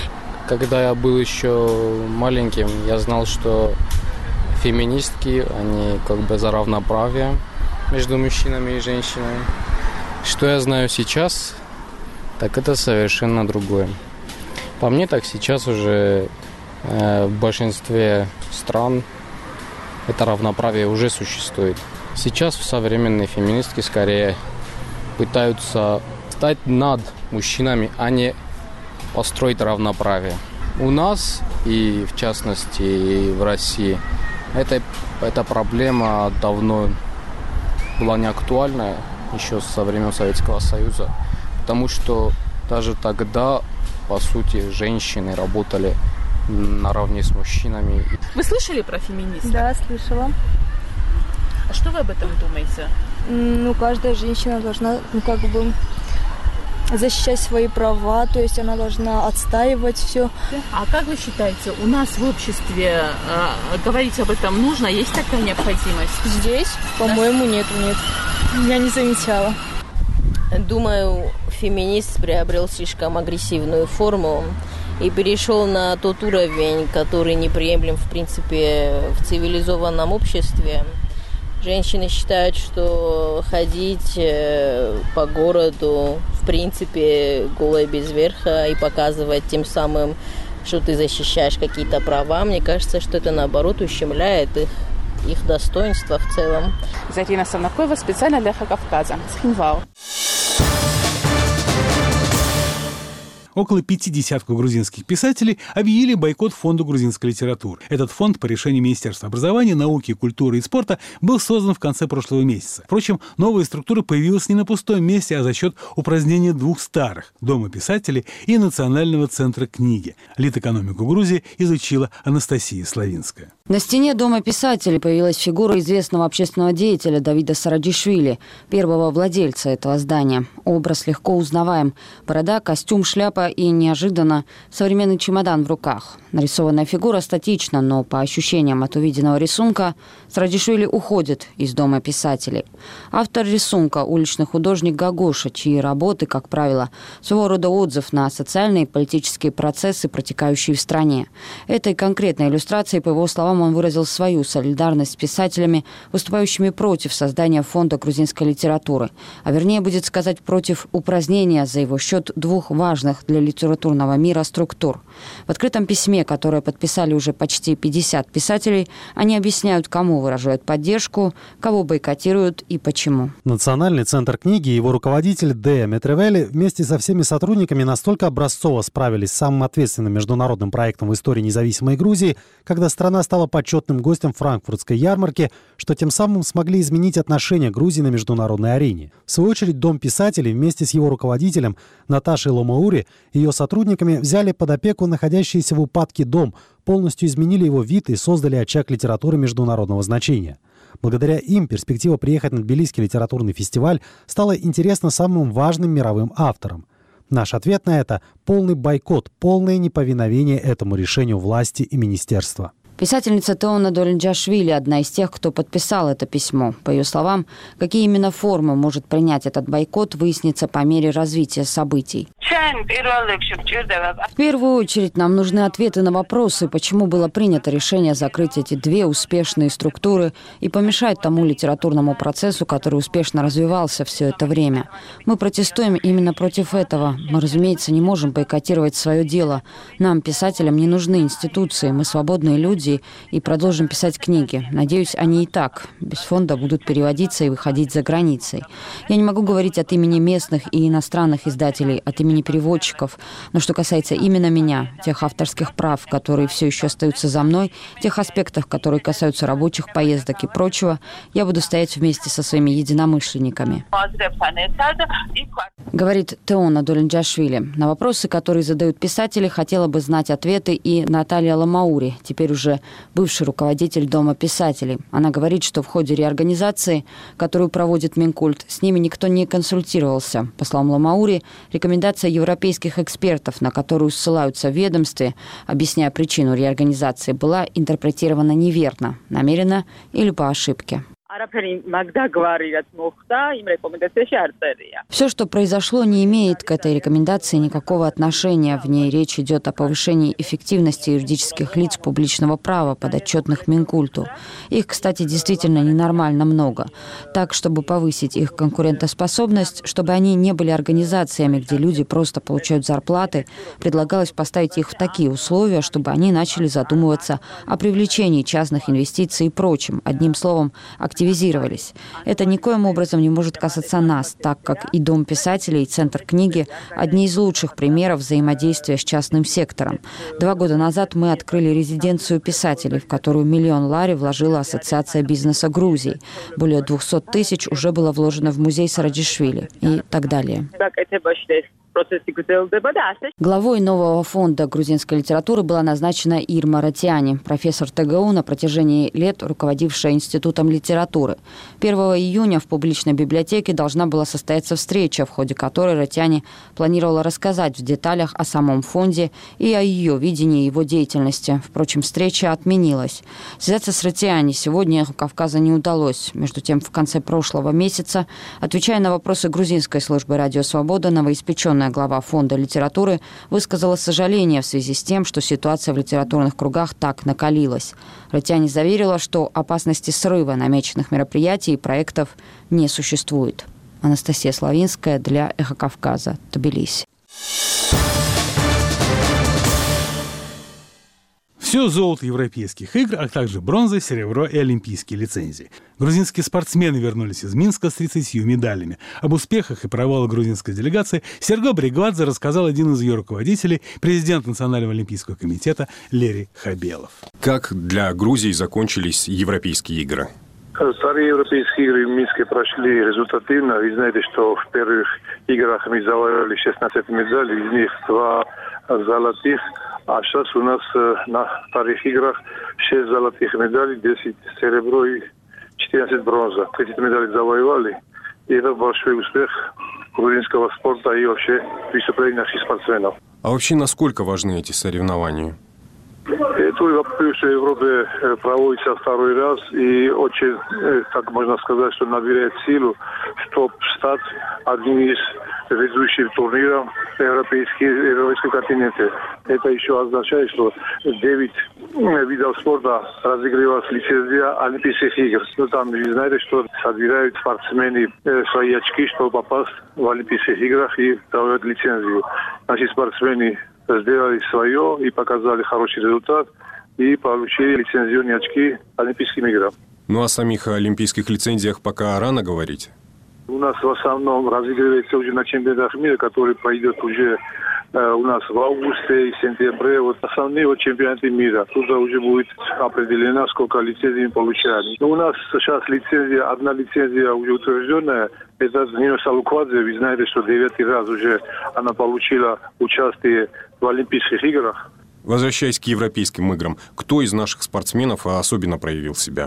Когда я был еще маленьким, я знал, что феминистки, они как бы за равноправие между мужчинами и женщинами. Что я знаю сейчас, так это совершенно другое. По мне, так сейчас уже э, в большинстве стран это равноправие уже существует. Сейчас современные феминистки скорее пытаются стать над мужчинами, а не построить равноправие. У нас и, в частности, в России это, эта проблема давно была не актуальна, еще со времен Советского Союза, потому что даже тогда, по сути, женщины работали наравне с мужчинами. Вы слышали про феминизм? Да, слышала. А что вы об этом думаете? Ну, каждая женщина должна, ну, как бы защищать свои права, то есть она должна отстаивать все. А как вы считаете, у нас в обществе э, говорить об этом нужно? Есть такая необходимость? Здесь, по-моему, нет, нет. Я не замечала. Думаю, феминист приобрел слишком агрессивную форму и перешел на тот уровень, который неприемлем, в принципе, в цивилизованном обществе. Женщины считают, что ходить по городу, в принципе, голой без верха и показывать тем самым, что ты защищаешь какие-то права, мне кажется, что это, наоборот, ущемляет их, их достоинство в целом. Зарина Савнакова специально для Эхо Кавказа. Схинвал. Около пяти десятков грузинских писателей объявили бойкот фонду грузинской литературы. Этот фонд по решению Министерства образования, науки, культуры и спорта был создан в конце прошлого месяца. Впрочем, новая структура появилась не на пустом месте, а за счет упразднения двух старых – Дома писателей и Национального центра книги. Литэкономику Грузии изучила Анастасия Славинская. На стене Дома писателей появилась фигура известного общественного деятеля Давида Сарадишвили, первого владельца этого здания. Образ легко узнаваем. Борода, костюм, шляпа и, неожиданно, современный чемодан в руках. Нарисованная фигура статична, но по ощущениям от увиденного рисунка Сарадишвили уходит из Дома писателей. Автор рисунка – уличный художник Гагоша, чьи работы, как правило, своего рода отзыв на социальные и политические процессы, протекающие в стране. Этой конкретной иллюстрацией, по его словам, он выразил свою солидарность с писателями, выступающими против создания фонда грузинской литературы, а вернее, будет сказать, против упразднения за его счет двух важных для литературного мира структур. В открытом письме, которое подписали уже почти пятьдесят писателей, они объясняют, кому выражают поддержку, кого бойкотируют и почему. Национальный центр книги и его руководитель Дея Метревели вместе со всеми сотрудниками настолько образцово справились с самым ответственным международным проектом в истории независимой Грузии, когда страна стала почетным гостем франкфуртской ярмарки, что тем самым смогли изменить отношение Грузии на международной арене. В свою очередь, Дом писателей вместе с его руководителем Наташей Ломаури и ее сотрудниками взяли под опеку находящийся в упадке дом, полностью изменили его вид и создали очаг литературы международного значения. Благодаря им перспектива приехать на Тбилисский литературный фестиваль стала интересна самым важным мировым авторам. Наш ответ на это – полный бойкот, полное неповиновение этому решению власти и министерства. Писательница Теона Долинджашвили – одна из тех, кто подписал это письмо. По ее словам, какие именно формы может принять этот бойкот, выяснится по мере развития событий. В первую очередь нам нужны ответы на вопросы, почему было принято решение закрыть эти две успешные структуры и помешать тому литературному процессу, который успешно развивался все это время. Мы протестуем именно против этого. Мы, разумеется, не можем бойкотировать свое дело. Нам, писателям, не нужны институции. Мы свободные люди и продолжим писать книги. Надеюсь, они и так без фонда будут переводиться и выходить за границей. Я не могу говорить от имени местных и иностранных издателей, от имени переводчиков. Но что касается именно меня, тех авторских прав, которые все еще остаются за мной, тех аспектов, которые касаются рабочих поездок и прочего, я буду стоять вместе со своими единомышленниками. Говорит Теона Долинджашвили. На вопросы, которые задают писатели, хотела бы знать ответы и Наталья Ломаури, теперь уже бывший руководитель Дома писателей. Она говорит, что в ходе реорганизации, которую проводит Минкульт, с ними никто не консультировался. По словам Ломаури, рекомендация европейских экспертов, на которую ссылаются в ведомстве, объясняя причину реорганизации, была интерпретирована неверно, намеренно или по ошибке. Все, что произошло, не имеет к этой рекомендации никакого отношения. В ней речь идет о повышении эффективности юридических лиц публичного права, подотчетных Минкульту. Их, кстати, действительно ненормально много. Так, чтобы повысить их конкурентоспособность, чтобы они не были организациями, где люди просто получают зарплаты, предлагалось поставить их в такие условия, чтобы они начали задумываться о привлечении частных инвестиций и прочем. Одним словом, активизировались. Это никоим образом не может касаться нас, так как и Дом писателей, и Центр книги – одни из лучших примеров взаимодействия с частным сектором. Два года назад мы открыли резиденцию писателей, в которую миллион лари вложила Ассоциация бизнеса Грузии. Более двухсот тысяч уже было вложено в музей Сараджишвили и так далее. Главой нового фонда грузинской литературы была назначена Ирма Ратиани, профессор ТГУ, на протяжении лет руководившая Институтом литературы. первого июня в публичной библиотеке должна была состояться встреча, в ходе которой Ратиани планировала рассказать в деталях о самом фонде и о ее видении его деятельности. Впрочем, встреча отменилась. Связаться с Ратиани сегодня «Эхо Кавказа» не удалось. Между тем, в конце прошлого месяца, отвечая на вопросы грузинской службы «Радио Свобода», новоиспеченная глава фонда литературы высказала сожаление в связи с тем, что ситуация в литературных кругах так накалилась. Ратиани заверила, что опасности срыва намеченных мероприятий и проектов не существует. Анастасия Славинская для «Эхо Кавказа», Тбилиси. Все золото европейских игр, а также бронза, серебро и олимпийские лицензии. Грузинские спортсмены вернулись из Минска с тридцатью медалями. Об успехах и провалах грузинской делегации Серго Бригвадзе рассказал один из ее руководителей, президент Национального олимпийского комитета Лери Хабелов. Как для Грузии закончились европейские игры? Старые европейские игры в Минске прошли результативно. Вы знаете, что в первых играх мы завоевали шестнадцать медалей, из них два золотых. А сейчас у нас э, на вторых играх шесть золотых медалей, десять серебро и четырнадцать бронза. тридцать медалей завоевали. И это большой успех грузинского спорта и вообще выступлений наших спортсменов. А вообще насколько важны эти соревнования? Это в Европе проводится второй раз и очень, так можно сказать, что набирает силу, чтобы стать одним из ведущих турниров европейского континента. Это еще означает, что девять видов спорта разыгрывалась лицензия Олимпийских игр. Но там, вы знаете, что собирают спортсмены свои очки, чтобы попасть в Олимпийских играх и давать лицензию. Наши спортсмены сделали свое и показали хороший результат и получили лицензионные очки Олимпийским играм. Ну, о самих олимпийских лицензиях пока рано говорить? У нас в основном разыгрывается уже на чемпионатах мира, который пройдет уже э, у нас в августе и сентябре. Вот основные вот чемпионаты мира. Тут уже будет определено, сколько лицензий мы получаем. Но у нас сейчас лицензия, одна лицензия уже утвержденная. Это Нина Салуквадзе. Вы знаете, что девятый раз уже она получила участие в Олимпийских играх. Возвращаясь к европейским играм, кто из наших спортсменов особенно проявил себя?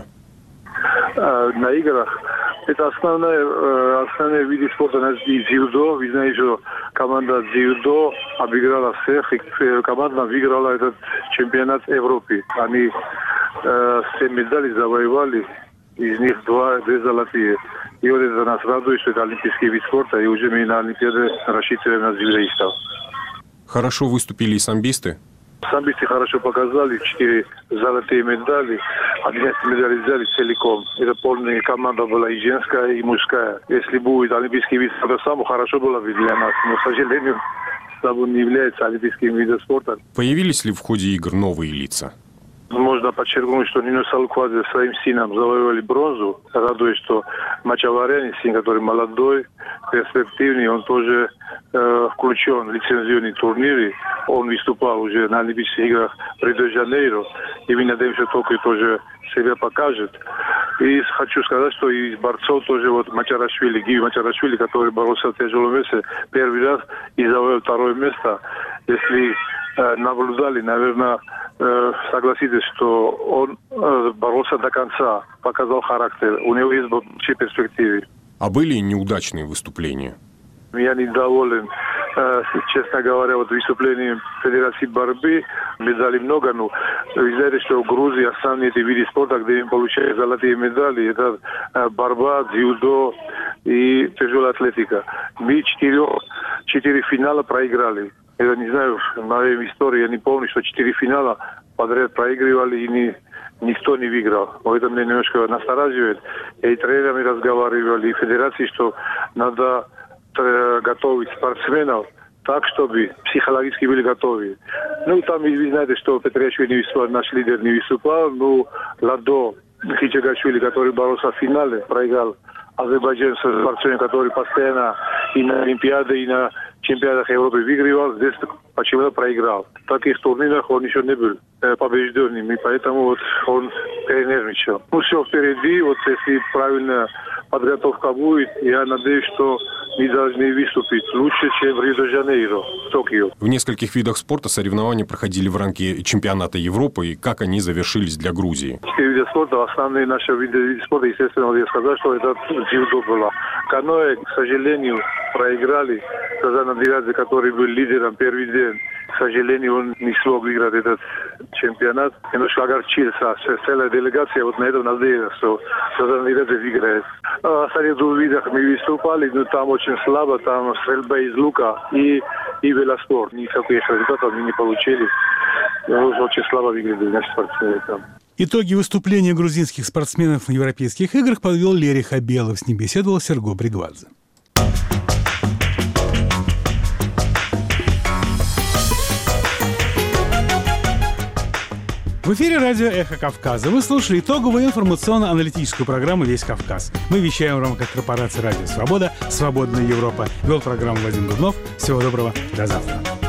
Э, на играх это основные, основные виды спорта у нас и дзюдо. Вы знаете, что команда дзюдо обыграла всех, и команда выиграла этот чемпионат Европы. Они э, семь медалей завоевали, из них два, две золотые. И вот это нас радует, что это олимпийский вид спорта, и уже мы на Олимпиаде рассчитываем на дзюдоистов. Хорошо выступили и самбисты? Самбисты хорошо показали, четыре золотые медали, одиннадцать медалей взяли целиком. Это полная команда была и женская, и мужская. Если будет олимпийский вид спорта, самое хорошо было бы для нас. Но, к сожалению, он не является олимпийским видом спорта. Появились ли в ходе игр новые лица? Можно подчеркнуть, что Нино Салуквадзе своим сыном завоевали бронзу. Радует, что Мачаваряни, сын, который молодой, перспективный, он тоже э, включен в лицензионные турниры. Он выступал уже на Олимпийских играх в Рио-де-Жанейро. И мы надеемся, что Токио тоже себя покажет. И хочу сказать, что из борцов тоже вот Мачарашвили, Гиви Мачарашвили, который боролся в тяжелом весе первый раз и завоевал второе место. Если э, наблюдали, наверное, э, согласитесь, что он э, боролся до конца, показал характер. У него есть большие перспективы. А были неудачные выступления? Я недоволен честно говоря, вот выступление Федерации борьбы, медалей много, но вы знаете, что в Грузии основные эти виды спорта, где им получают золотые медали, это борьба, дзюдо и тяжелая атлетика. Мы четырех, четыре финала проиграли. Я не знаю, в моей истории я не помню, что четыре финала подряд проигрывали и не, никто не выиграл. Это меня немножко настораживает. И тренерами разговаривали, и федерации, что надо готовить спортсменов так, чтобы психологически были готовы. Ну, там, вы знаете, что Петриашвили не выступал, наш лидер не выступал, но Ладо Хичагашвили, который боролся в финале, проиграл азербайджанский спортсмен, который постоянно и на Олимпиаде, и на чемпионатах Европы выигрывал, здесь почему-то проиграл. В таких турнирах он еще не был побежденным, и поэтому вот он перенервничал. Ну, все впереди, вот если правильная подготовка будет, я надеюсь, что мы должны выступить лучше, чем в Рио-де-Жанейро, в Токио. В нескольких видах спорта соревнования проходили в рамке чемпионата Европы, и как они завершились для Грузии? Четыре вида спорта, основные наши виды спорта, естественно, я сказал, что это дзюдо было. Каноэ, к сожалению, проиграли. Казан Адирадзе, который был лидером первый день, к сожалению, он не смог выиграть этот чемпионат. Немножко огорчился. Целая делегация вот на этом надеялась, что Казан Адирадзе выиграет. В остальных двух видах мы выступали, но там очень слабо, там стрельба из лука и, и велоспорт. Никаких результатов мы не получили. Очень слабо выглядели наши спортсмены там. Итоги выступления грузинских спортсменов на Европейских играх подвел Лерий Хабелов. С ним беседовал Серго Бригвадзе. В эфире радио «Эхо Кавказа». Вы слушали итоговую информационно-аналитическую программу «Весь Кавказ». Мы вещаем в рамках корпорации «Радио Свобода», «Свободная Европа». Вел программу Вадим Дубнов. Всего доброго. До завтра.